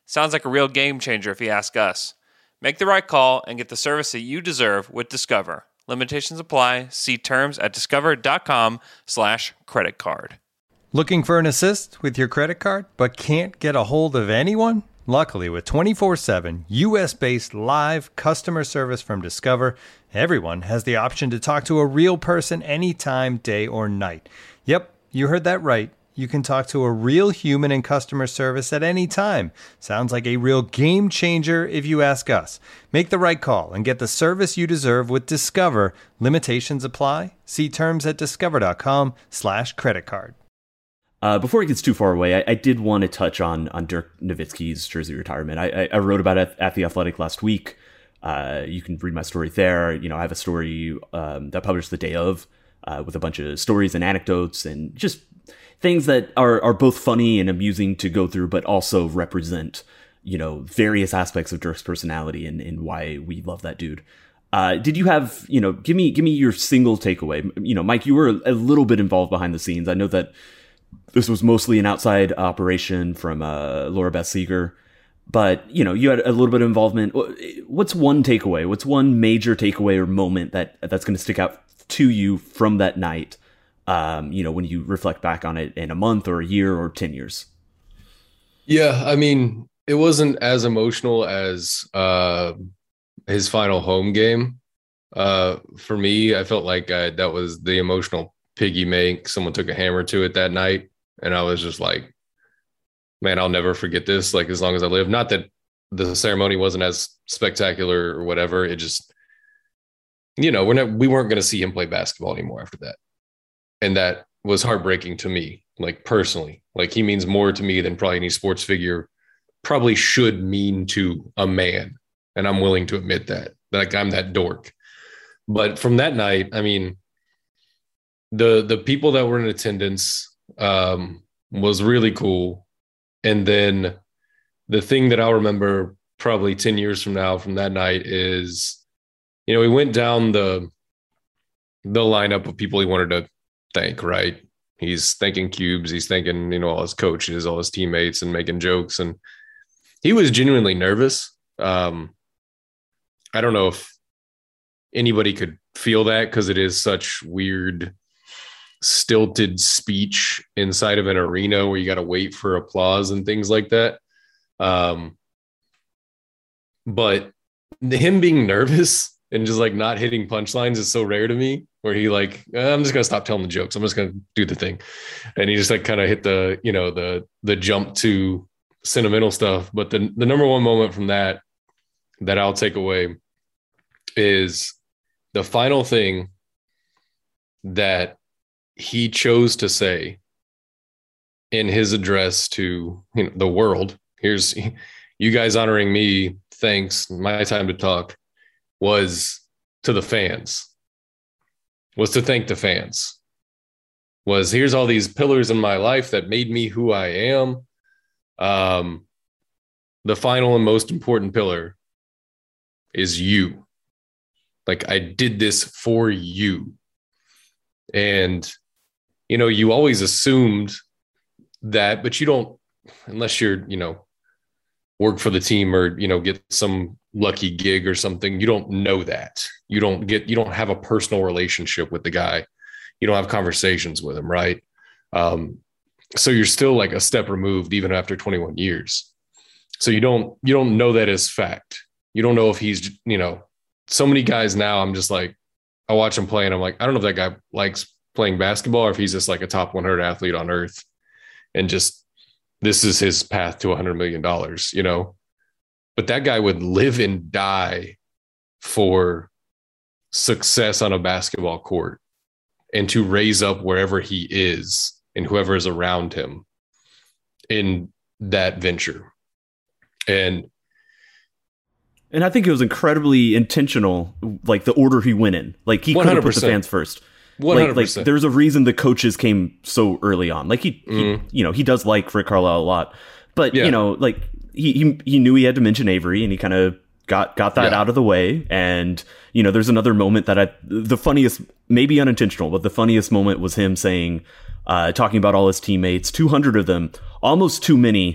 Speaker 11: Sounds like a real game changer if you ask us. Make the right call and get the service that you deserve with Discover. Limitations apply. See terms at discover.com slash credit card.
Speaker 12: Looking for an assist with your credit card but can't get a hold of anyone? Luckily, with twenty-four seven U S-based live customer service from Discover, everyone has the option to talk to a real person anytime, day or night. Yep, you heard that right. You can talk to a real human in customer service at any time. Sounds like a real game changer if you ask us. Make the right call and get the service you deserve with Discover. Limitations apply. See terms at discover.com slash credit card.
Speaker 8: Uh, before it gets too far away, I, I did want to touch on on Dirk Nowitzki's jersey retirement. I, I, I wrote about it at The Athletic last week. Uh, you can read my story there. You know, I have a story um, that published the day of uh, with a bunch of stories and anecdotes and just things that are, are both funny and amusing to go through, but also represent, you know, various aspects of Dirk's personality and, and why we love that dude. Uh, did you have, you know, give me give me your single takeaway? You know, Mike, you were a little bit involved behind the scenes. I know that this was mostly an outside operation from uh, Laura Beth Seeger, but, you know, you had a little bit of involvement. What's one takeaway? What's one major takeaway or moment that that's going to stick out to you from that night? Um, you know, when you reflect back on it in a month or a year or ten years.
Speaker 10: Yeah, I mean, it wasn't as emotional as uh, his final home game. Uh, for me, I felt like I, that was the emotional piggy bank. Someone took a hammer to it that night, and I was just like, man, I'll never forget this, like, as long as I live. Not that the ceremony wasn't as spectacular or whatever. It just, you know, we're not, we weren't going to see him play basketball anymore after that. And that was heartbreaking to me, like, personally. Like, he means more to me than probably any sports figure probably should mean to a man. And I'm willing to admit that, like, I'm that dork. But from that night, I mean, the the people that were in attendance um, was really cool. And then the thing that I'll remember probably ten years from now from that night is, you know, we went down the the lineup of people he wanted to thank, right? He's thanking Cubes, he's thanking, you know, all his coaches, all his teammates, and making jokes. And he was genuinely nervous. Um, I don't know if anybody could feel that because it is such weird, stilted speech inside of an arena where you got to wait for applause and things like that. Um, but him being nervous and just like not hitting punchlines is so rare to me, where he like, I'm just going to stop telling the jokes. I'm just going to do the thing. And he just like kind of hit the, you know, the, the jump to sentimental stuff. But the, the number one moment from that, that I'll take away is the final thing that he chose to say in his address to, you know, the world. Here's you guys honoring me. Thanks. My time to talk. Was to the fans, was to thank the fans, was here's all these pillars in my life that made me who I am. Um, the final and most important pillar is you. Like, I did this for you. And, you know, you always assumed that, but you don't, unless you're, you know, work for the team or, you know, get some lucky gig or something, you don't know that. You don't get, you don't have a personal relationship with the guy. You don't have conversations with him, right? Um, so you're still like a step removed even after twenty-one years. So you don't, you don't know that as fact. You don't know if he's, you know, so many guys now, I'm just like, I watch him play and I'm like, I don't know if that guy likes playing basketball or if he's just like a top one hundred athlete on earth and just, this is his path to a hundred million dollars, you know? But that guy would live and die for success on a basketball court and to raise up wherever he is and whoever is around him in that venture. And
Speaker 8: And I think it was incredibly intentional, like the order he went in. Like, he could have put the fans first.
Speaker 10: one hundred percent.
Speaker 8: Like, like, there's a reason the coaches came so early on. Like, he,
Speaker 10: mm.
Speaker 8: he you know, he does like Rick Carlisle a lot. But,
Speaker 10: yeah.
Speaker 8: you know, like, he, he he knew he had to mention Avery, and he kind of got, got that
Speaker 10: yeah.
Speaker 8: out of the way. And, you know, there's another moment that I, the funniest, maybe unintentional, but the funniest moment was him saying, uh, talking about all his teammates, two hundred of them, almost too many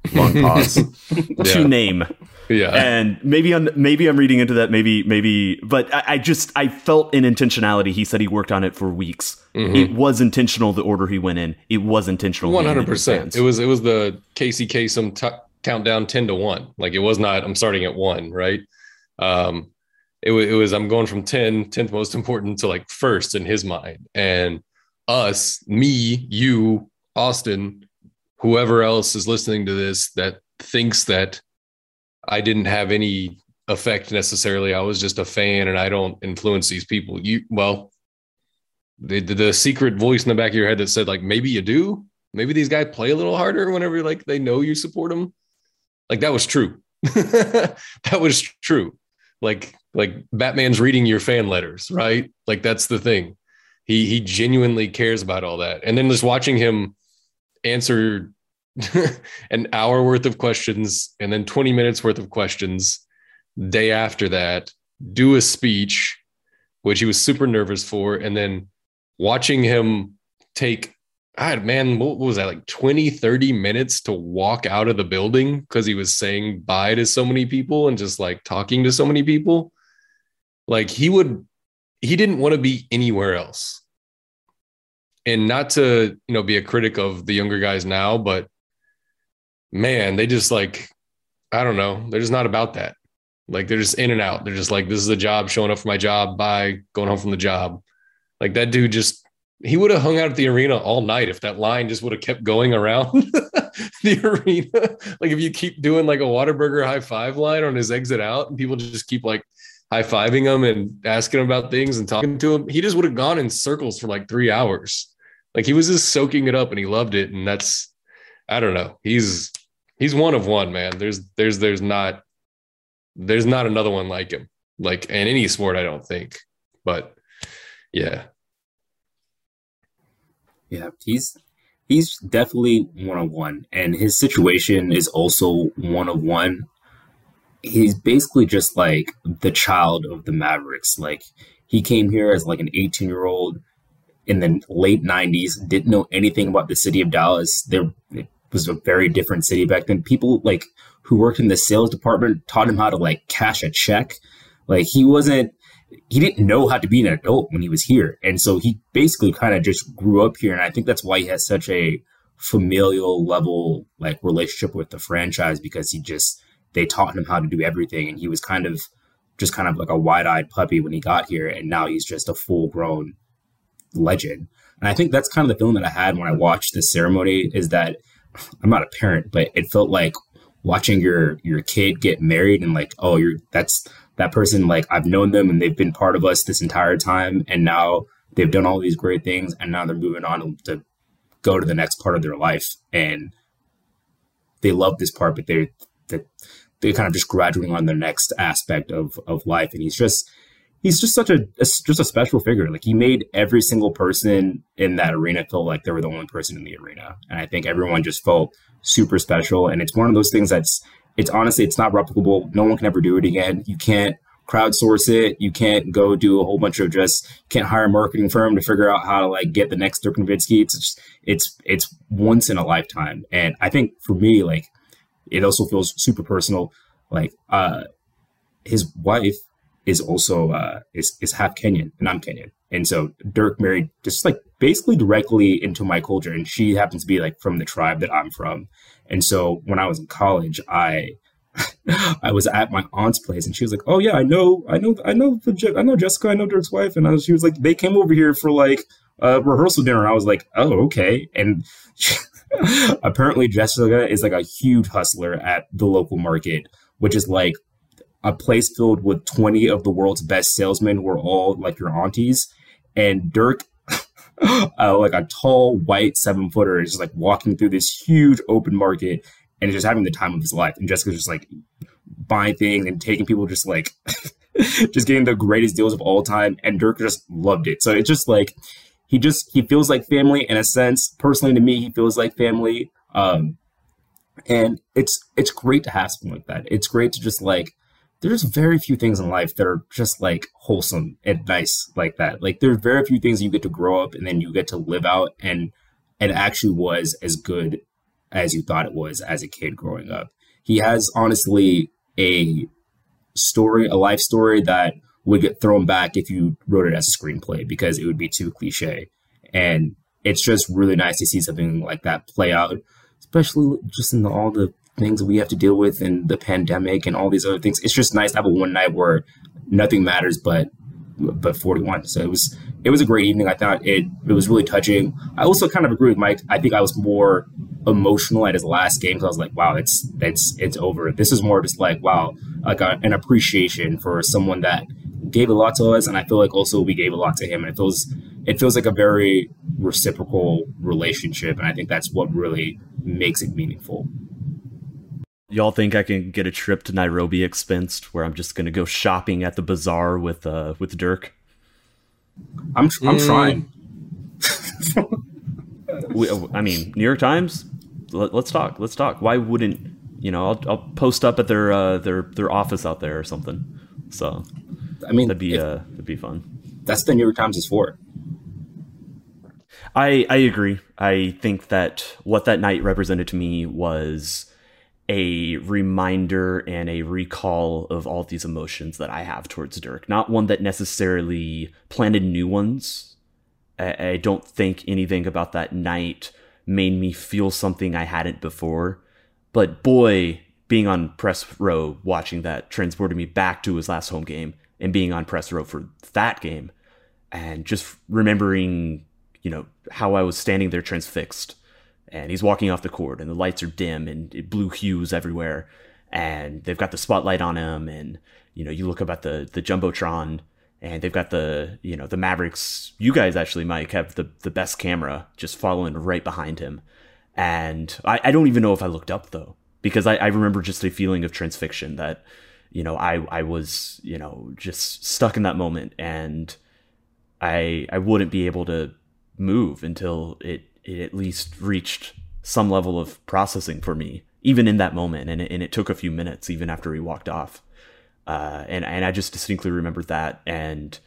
Speaker 8: long pause
Speaker 10: Yeah.
Speaker 8: to name.
Speaker 10: Yeah.
Speaker 8: And maybe I'm maybe I'm reading into that. Maybe maybe, but I, I just I felt an intentionality. He said he worked on it for weeks.
Speaker 10: Mhm.
Speaker 8: It was intentional. The order he went in. It was intentional.
Speaker 10: One hundred percent. It was it was the Casey Kasem t- countdown ten to one. Like it was not. I'm starting at one, right? Um, it was it was I'm going from ten, tenth most important to like first in his mind, and us, me, you, Austin, whoever else is listening to this that thinks that I didn't have any effect necessarily. I was just a fan and I don't influence these people. You, well, the, the secret voice in the back of your head that said like, maybe you do, maybe these guys play a little harder whenever like they know you support them. Like that was true. That was true. Like, like Batman's reading your fan letters, right? Like that's the thing. He, he genuinely cares about all that. And then just watching him answer an hour worth of questions and then twenty minutes worth of questions day after that, do a speech, which he was super nervous for. And then watching him take, God, man, what was that? Like twenty, thirty minutes to walk out of the building because he was saying bye to so many people and just like talking to so many people. Like he would, he didn't want to be anywhere else. And not to, you know, be a critic of the younger guys now, but man, they just like, I don't know. They're just not about that. Like they're just in and out. They're just like, this is a job, showing up for my job, bye, going home from the job. Like that dude just, he would have hung out at the arena all night if that line just would have kept going around the arena. Like if you keep doing like a Whataburger high five line on his exit out and people just keep like high fiving him and asking him about things and talking to him, he just would have gone in circles for like three hours. Like he was just soaking it up and he loved it. And that's, I don't know. He's, he's one of one, man. There's, there's, there's not, there's not another one like him, like in any sport, I don't think, but yeah.
Speaker 9: Yeah. He's, he's definitely one of one, and his situation is also one of one. He's basically just like the child of the Mavericks. Like he came here as like an eighteen year old in the late nineties, didn't know anything about the city of Dallas. There it was a very different city back then. People like who worked in the sales department taught him how to like cash a check. Like he wasn't, he didn't know how to be an adult when he was here. And so he basically kind of just grew up here. And I think that's why he has such a familial level like relationship with the franchise, because he just, they taught him how to do everything. And he was kind of just kind of like a wide-eyed puppy when he got here. And now he's just a full grown legend. And I think that's kind of the feeling that I had when I watched this ceremony, is that I'm not a parent, but it felt like watching your your kid get married and like, oh, you're that's that person, like I've known them and they've been part of us this entire time, and now they've done all these great things and now they're moving on to go to the next part of their life, and they love this part, but they're they they're kind of just graduating on their next aspect of of life. And he's just he's just such a, a just a special figure. Like he made every single person in that arena feel like they were the only person in the arena, and I think everyone just felt super special. And it's one of those things that's, it's honestly, it's not replicable. No one can ever do it again. You can't crowdsource it. You can't go do a whole bunch of just, can't hire a marketing firm to figure out how to like get the next Dirk Nowitzki. It's just, it's, it's once in a lifetime. And I think for me, like, it also feels super personal. Like, uh, his wife is also, uh, is, is half Kenyan and I'm Kenyan. And so Dirk married just like basically directly into my culture. And she happens to be like from the tribe that I'm from. And so when I was in college, I I was at my aunt's place and she was like, oh yeah, I know, I know, I know, the, I know Jessica, I know Dirk's wife. And I was, she was like, they came over here for like a rehearsal dinner. And I was like, oh, okay. And she, apparently Jessica is like a huge hustler at the local market, which is like a place filled with twenty of the world's best salesmen who are all like your aunties. And Dirk, uh, like a tall white seven footer, is just like walking through this huge open market and just having the time of his life. And Jessica's just like buying things and taking people, just like just getting the greatest deals of all time. And Dirk just loved it. So it's just like, he just, he feels like family in a sense. Personally to me, he feels like family. Um, and it's, it's great to have something like that. It's great to just like, there's very few things in life that are just like wholesome and nice like that. Like there's very few things you get to grow up and then you get to live out, and it actually was as good as you thought it was as a kid growing up. He has honestly a story, a life story that would get thrown back if you wrote it as a screenplay because it would be too cliche. And it's just really nice to see something like that play out, especially just in the, all the things we have to deal with in the pandemic and all these other things. It's just nice to have a one night where nothing matters but but forty-one. So it was it was a great evening. I thought it it was really touching. I also kind of agree with Mike. I think I was more emotional at his last game because I was like, wow, it's it's it's over. This is more just like, wow, like a, an appreciation for someone that gave a lot to us, and I feel like also we gave a lot to him. And it feels it feels like a very reciprocal relationship, and I think that's what really makes it meaningful.
Speaker 8: Y'all think I can get a trip to Nairobi expensed where I'm just going to go shopping at the bazaar with uh, with Dirk?
Speaker 9: I'm tr- I'm mm. trying.
Speaker 8: we, I mean, New York Times. Let, let's talk. Let's talk. Why wouldn't you know? I'll I'll post up at their uh, their their office out there or something. So,
Speaker 9: I mean,
Speaker 8: that'd be
Speaker 9: if,
Speaker 8: uh, that'd be fun.
Speaker 9: That's what the New York Times is for.
Speaker 8: I I agree. I think that what that night represented to me was a reminder and a recall of all these emotions that I have towards Dirk. Not one that necessarily planted new ones. I, I don't think anything about that night made me feel something I hadn't before. But boy, being on press row watching that transported me back to his last home game and being on press row for that game and just remembering, you know, how I was standing there transfixed. And he's walking off the court and the lights are dim and blue hues everywhere. And they've got the spotlight on him. And, you know, you look up at the, the Jumbotron and they've got the, you know, the Mavericks. You guys actually, Mike, have the, the best camera just following right behind him. And I, I don't even know if I looked up, though, because I, I remember just a feeling of transfixion that, you know, I, I was, you know, just stuck in that moment. And I I wouldn't be able to move until it it at least reached some level of processing for me, even in that moment. And it, and it took a few minutes, even after he walked off. Uh, and, and I just distinctly remember that. And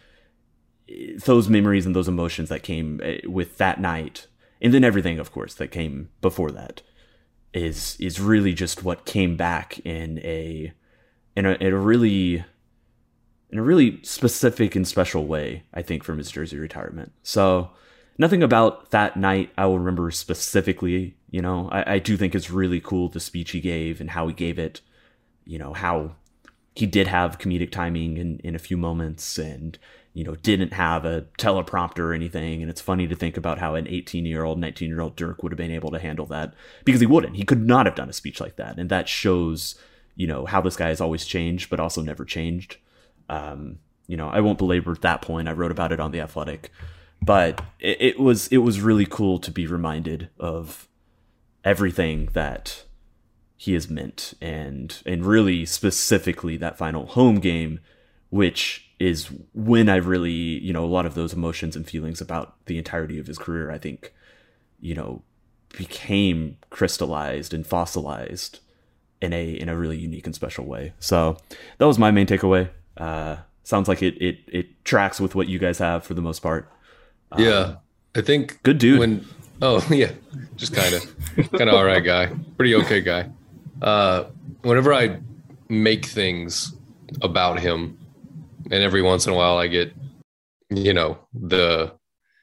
Speaker 8: those memories and those emotions that came with that night, and then everything, of course, that came before that, is is really just what came back in a in a, in a really in a really specific and special way, I think, from his jersey retirement. So nothing about that night I will remember specifically. You know, I, I do think it's really cool the speech he gave and how he gave it. You know, how he did have comedic timing in, in a few moments and, you know, didn't have a teleprompter or anything. And it's funny to think about how an eighteen-year-old, nineteen-year-old Dirk would have been able to handle that, because he wouldn't. He could not have done a speech like that. And that shows, you know, how this guy has always changed, but also never changed. Um, you know, I won't belabor that point. I wrote about it on The Athletic. But it, it was it was really cool to be reminded of everything that he has meant, and and really specifically that final home game, which is when I really, you know, a lot of those emotions and feelings about the entirety of his career, I think, you know, became crystallized and fossilized in a in a really unique and special way. So that was my main takeaway. Uh, sounds like it it it tracks with what you guys have for the most part. Um,
Speaker 10: yeah, I think
Speaker 8: good dude.
Speaker 10: When oh yeah, just kind of kind of all right guy, pretty okay guy. Uh, whenever I make things about him, and every once in a while I get, you know, the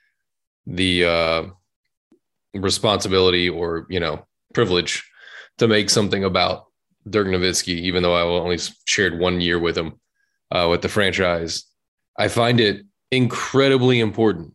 Speaker 10: the uh, responsibility or, you know, privilege to make something about Dirk Nowitzki, even though I only shared one year with him uh, with the franchise, I find it incredibly important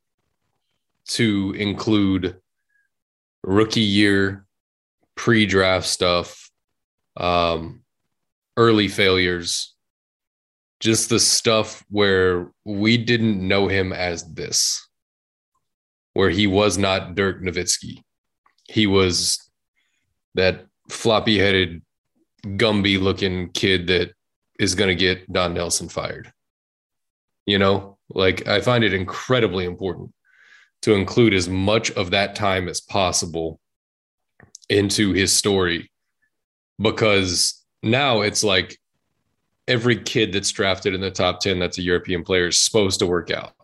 Speaker 10: to include rookie year, pre-draft stuff, um, early failures, just the stuff where we didn't know him as this, where he was not Dirk Nowitzki. He was that floppy-headed, Gumby-looking kid that is going to get Don Nelson fired. You know, like, I find it incredibly important to include as much of that time as possible into his story, because now it's like every kid that's drafted in the top ten that's a European player is supposed to work out.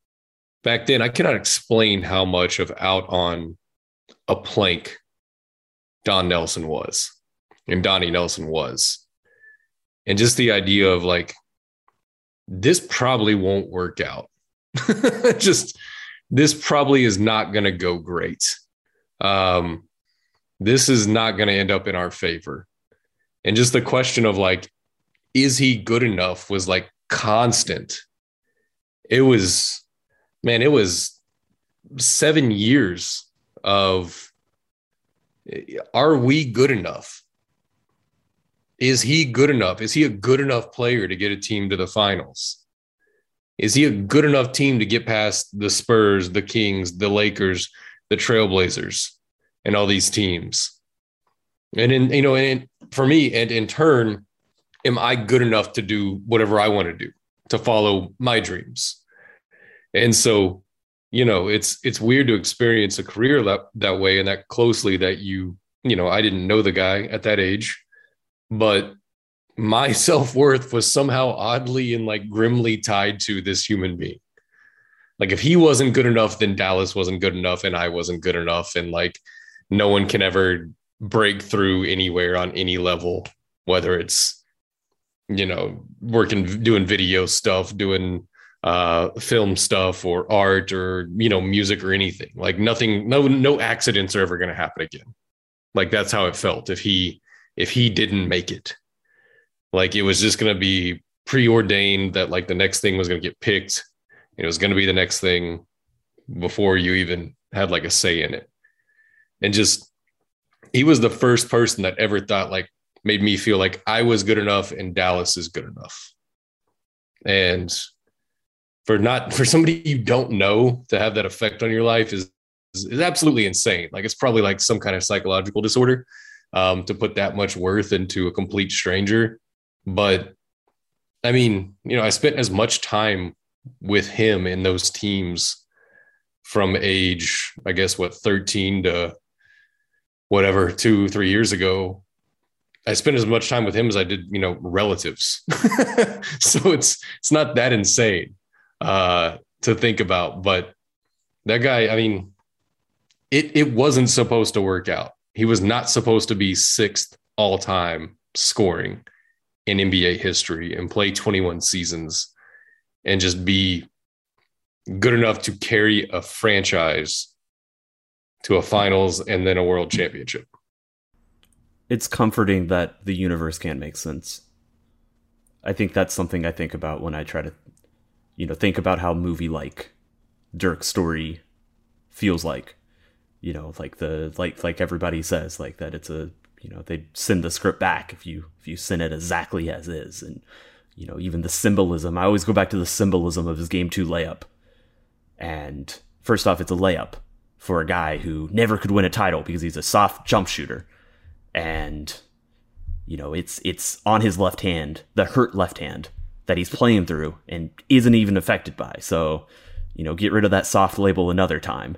Speaker 10: Back then, I cannot explain how much of out on a plank Don Nelson was and Donnie Nelson was. And just the idea of like, this probably won't work out. Just, this probably is not going to go great. Um, this is not going to end up in our favor. And just the question of like, is he good enough was like constant. It was, man, it was seven years of, are we good enough? Is he good enough? Is he a good enough player to get a team to the finals? Is he a good enough team to get past the Spurs, the Kings, the Lakers, the Trailblazers, and all these teams? And in, you know, and for me, and in turn, am I good enough to do whatever I want to do, to follow my dreams? And so, you know, it's it's weird to experience a career that, that way and that closely that you, you know, I didn't know the guy at that age, but my self-worth was somehow oddly and like grimly tied to this human being. Like if he wasn't good enough, then Dallas wasn't good enough and I wasn't good enough. And like no one can ever break through anywhere on any level, whether it's, you know, working, doing video stuff, doing uh, film stuff or art or, you know, music or anything. Like nothing, no, no accidents are ever going to happen again. Like that's how it felt. If he, if he didn't make it, like it was just going to be preordained that like the next thing was going to get picked. It was going to be the next thing before you even had like a say in it. And just, he was the first person that ever thought like, made me feel like I was good enough and Dallas is good enough. And for not, for somebody you don't know to have that effect on your life is, is, is absolutely insane. Like it's probably like some kind of psychological disorder um, to put that much worth into a complete stranger. But I mean, you know, I spent as much time with him in those teams from age, I guess, what, thirteen to whatever, two, three years ago. I spent as much time with him as I did, you know, relatives. So it's, it's not that insane uh, to think about, but that guy, I mean, it, it wasn't supposed to work out. He was not supposed to be sixth all time scoring in N B A history and play twenty-one seasons and just be good enough to carry a franchise to a finals and then a world championship.
Speaker 8: It's comforting that the universe can't make sense. I think that's something I think about when I try to, you know, think about how movie like Dirk's story feels like, you know, like the, like, like everybody says, like that it's a, you know, they send the script back if you, if you send it exactly as is. And, you know, even the symbolism, I always go back to the symbolism of his game two layup. And first off, it's a layup for a guy who never could win a title because he's a soft jump shooter. And, you know, it's it's on his left hand, the hurt left hand that he's playing through and isn't even affected by. So, you know, get rid of that soft label another time.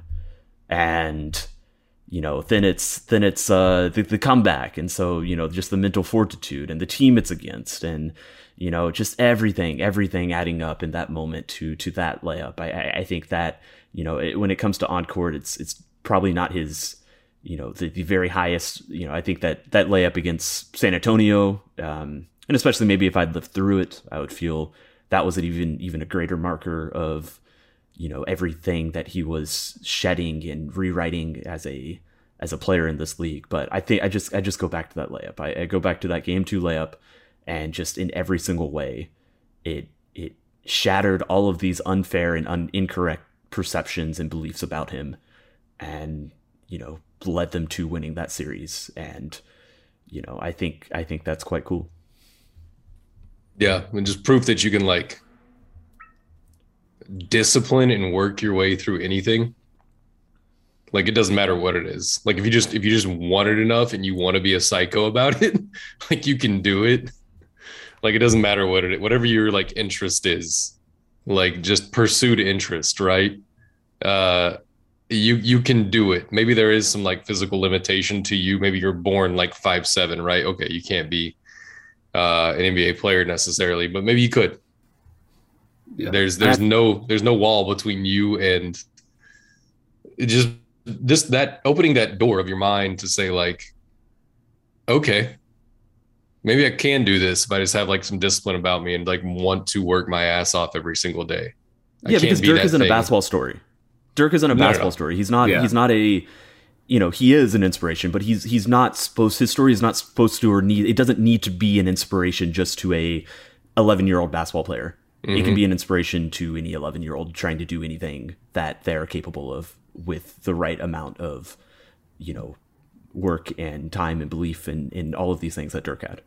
Speaker 8: And, you know, then it's then it's uh, the, the comeback. And so, you know, just the mental fortitude and the team it's against and, you know, just everything, everything adding up in that moment to to that layup. I, I think that, you know, it, when it comes to on court, it's it's probably not his, you know, the, the very highest, you know, I think that that layup against San Antonio, um, and especially maybe if I'd lived through it, I would feel that was an even, even a greater marker of, you know, everything that he was shedding and rewriting as a, as a player in this league. But I think I just, I just go back to that layup. I, I go back to that game two layup and just in every single way, it, it shattered all of these unfair and un- incorrect perceptions and beliefs about him. And, you know, led them to winning that series. And, you know, I think, I think that's quite cool.
Speaker 10: Yeah. And just proof that you can like discipline and work your way through anything. Like, it doesn't matter what it is. Like if you just, if you just want it enough and you want to be a psycho about it, like you can do it. Like, it doesn't matter what it is, whatever your like interest is, like just pursued interest. Right. Uh, you you can do it. Maybe there is some like physical limitation to you. Maybe you're born like five seven, right? Okay, you can't be uh, an N B A player necessarily, but maybe you could. Yeah. There's there's no there's no wall between you and it just this that opening that door of your mind to say like, okay, maybe I can do this if I just have like some discipline about me and like want to work my ass off every single day. I
Speaker 8: yeah, because
Speaker 10: be
Speaker 8: Dirk isn't
Speaker 10: thing.
Speaker 8: a basketball story. Dirk isn't a
Speaker 10: No, no,
Speaker 8: basketball
Speaker 10: no.
Speaker 8: story. He's not.
Speaker 9: Yeah.
Speaker 8: He's not a. You know, he is an inspiration, but he's he's not supposed. His story is not supposed to or need. It doesn't need to be an inspiration just to a eleven year old basketball player.
Speaker 10: Mm-hmm.
Speaker 8: It can be an inspiration to any eleven year old trying to do anything that they're capable of with the right amount of, you know, work and time and belief and in all of these things that Dirk had.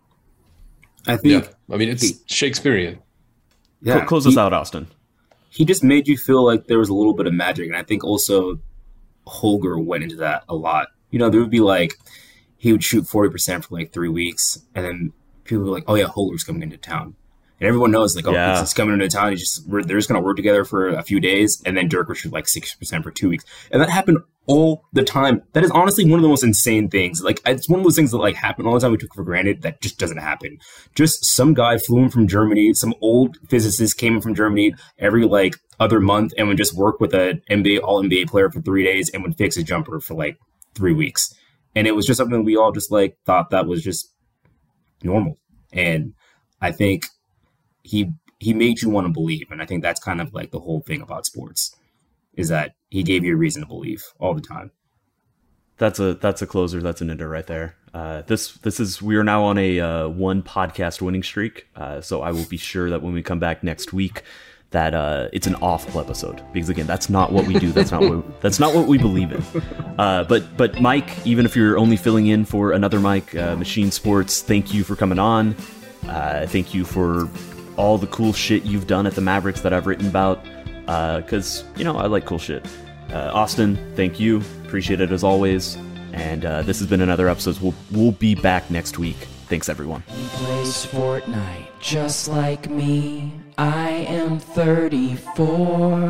Speaker 9: I think.
Speaker 10: Yeah, I mean it's
Speaker 9: he,
Speaker 10: Shakespearean.
Speaker 9: Yeah,
Speaker 8: Cl- close
Speaker 9: he,
Speaker 8: us out, Austin.
Speaker 9: He just made you feel like there was a little bit of magic, and I think also Holger went into that a lot. You know, there would be like he would shoot forty percent for like three weeks, and then people were like, "Oh yeah, Holger's coming into town," and everyone knows like, "Oh,
Speaker 8: Yeah.
Speaker 9: he's coming into town." He just we're, they're just gonna work together for a few days, and then Dirk would shoot like sixty percent for two weeks, and that happened all the time. That is honestly one of the most insane things. Like it's one of those things that like happen all the time. We took for granted that just doesn't happen. Just some guy flew in from Germany. Some old physicist came in from Germany every like other month and would just work with an N B A all N B A player for three days and would fix a jumper for like three weeks. And it was just something we all just like thought that was just normal. And I think he he made you want to believe. And I think that's kind of like the whole thing about sports is that he gave you a reason to believe all the time.
Speaker 8: That's a that's a closer. That's an ender right there. Uh, this this is we are now on a uh, one podcast winning streak. Uh, so I will be sure that when we come back next week, that uh, it's an awful episode because again, that's not what we do. That's not what that's not what we believe in. Uh, but but Mike, even if you're only filling in for another Mike, uh, Machine Sports, thank you for coming on. Uh, thank you for all the cool shit you've done at the Mavericks that I've written about. Because uh, you know I like cool shit. Uh, Austin, thank you. Appreciate it as always. And uh, this has been another episode. We'll we'll be back next week. Thanks everyone.
Speaker 7: He plays Fortnite just like me. I am thirty-four.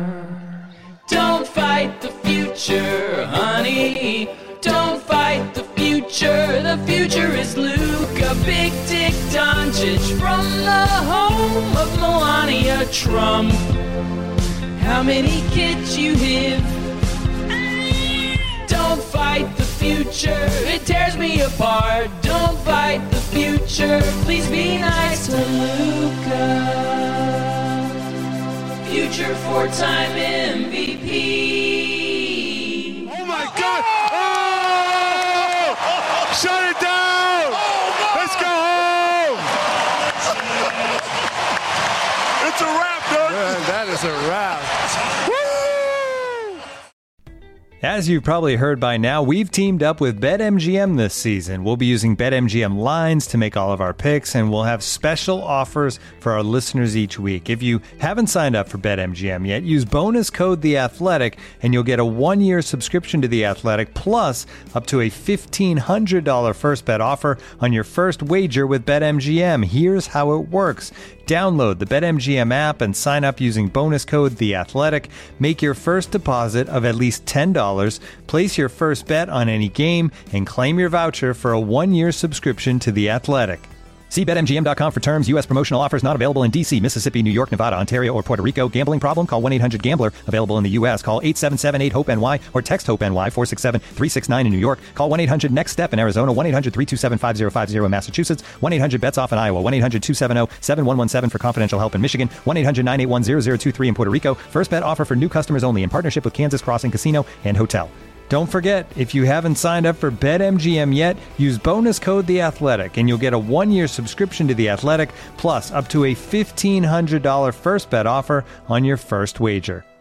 Speaker 7: Don't fight the future, honey. Don't fight the future. The future is Luka, Big Dick Doncic from the home of Melania Trump. How many kids you have? Don't fight the future. It tears me apart. Don't fight the future. Please be nice to Luka. Future four-time M V P.
Speaker 5: Oh my God! Oh! Shut it down! Let's go home! It's a wrap, dude! Man, that is a wrap.
Speaker 12: As you've probably heard by now, we've teamed up with BetMGM this season. We'll be using BetMGM lines to make all of our picks, and we'll have special offers for our listeners each week. If you haven't signed up for BetMGM yet, use bonus code The Athletic, and you'll get a one-year subscription to The Athletic, plus up to a fifteen hundred dollars first bet offer on your first wager with BetMGM. Here's how it works. Download the BetMGM app and sign up using bonus code The Athletic. Make your first deposit of at least ten dollars, place your first bet on any game, and claim your voucher for a one-year subscription to The Athletic. See Bet M G M dot com for terms. U S promotional offers not available in D C, Mississippi, New York, Nevada, Ontario, or Puerto Rico. Gambling problem? Call one eight hundred gambler. Available in the U S. Call eight seven seven eight hope N Y or text HOPE-NY four six seven three six nine in New York. Call one eight hundred next step in Arizona. one eight hundred three two seven five zero five zero in Massachusetts. one eight hundred bets off in Iowa. one eight hundred two seven zero seven one one seven for confidential help in Michigan. one eight hundred nine eight one zero zero two three in Puerto Rico. First bet offer for new customers only in partnership with Kansas Crossing Casino and Hotel. Don't forget, if you haven't signed up for BetMGM yet, use bonus code The Athletic, and you'll get a one-year subscription to The Athletic, plus up to a fifteen hundred dollars first bet offer on your first wager.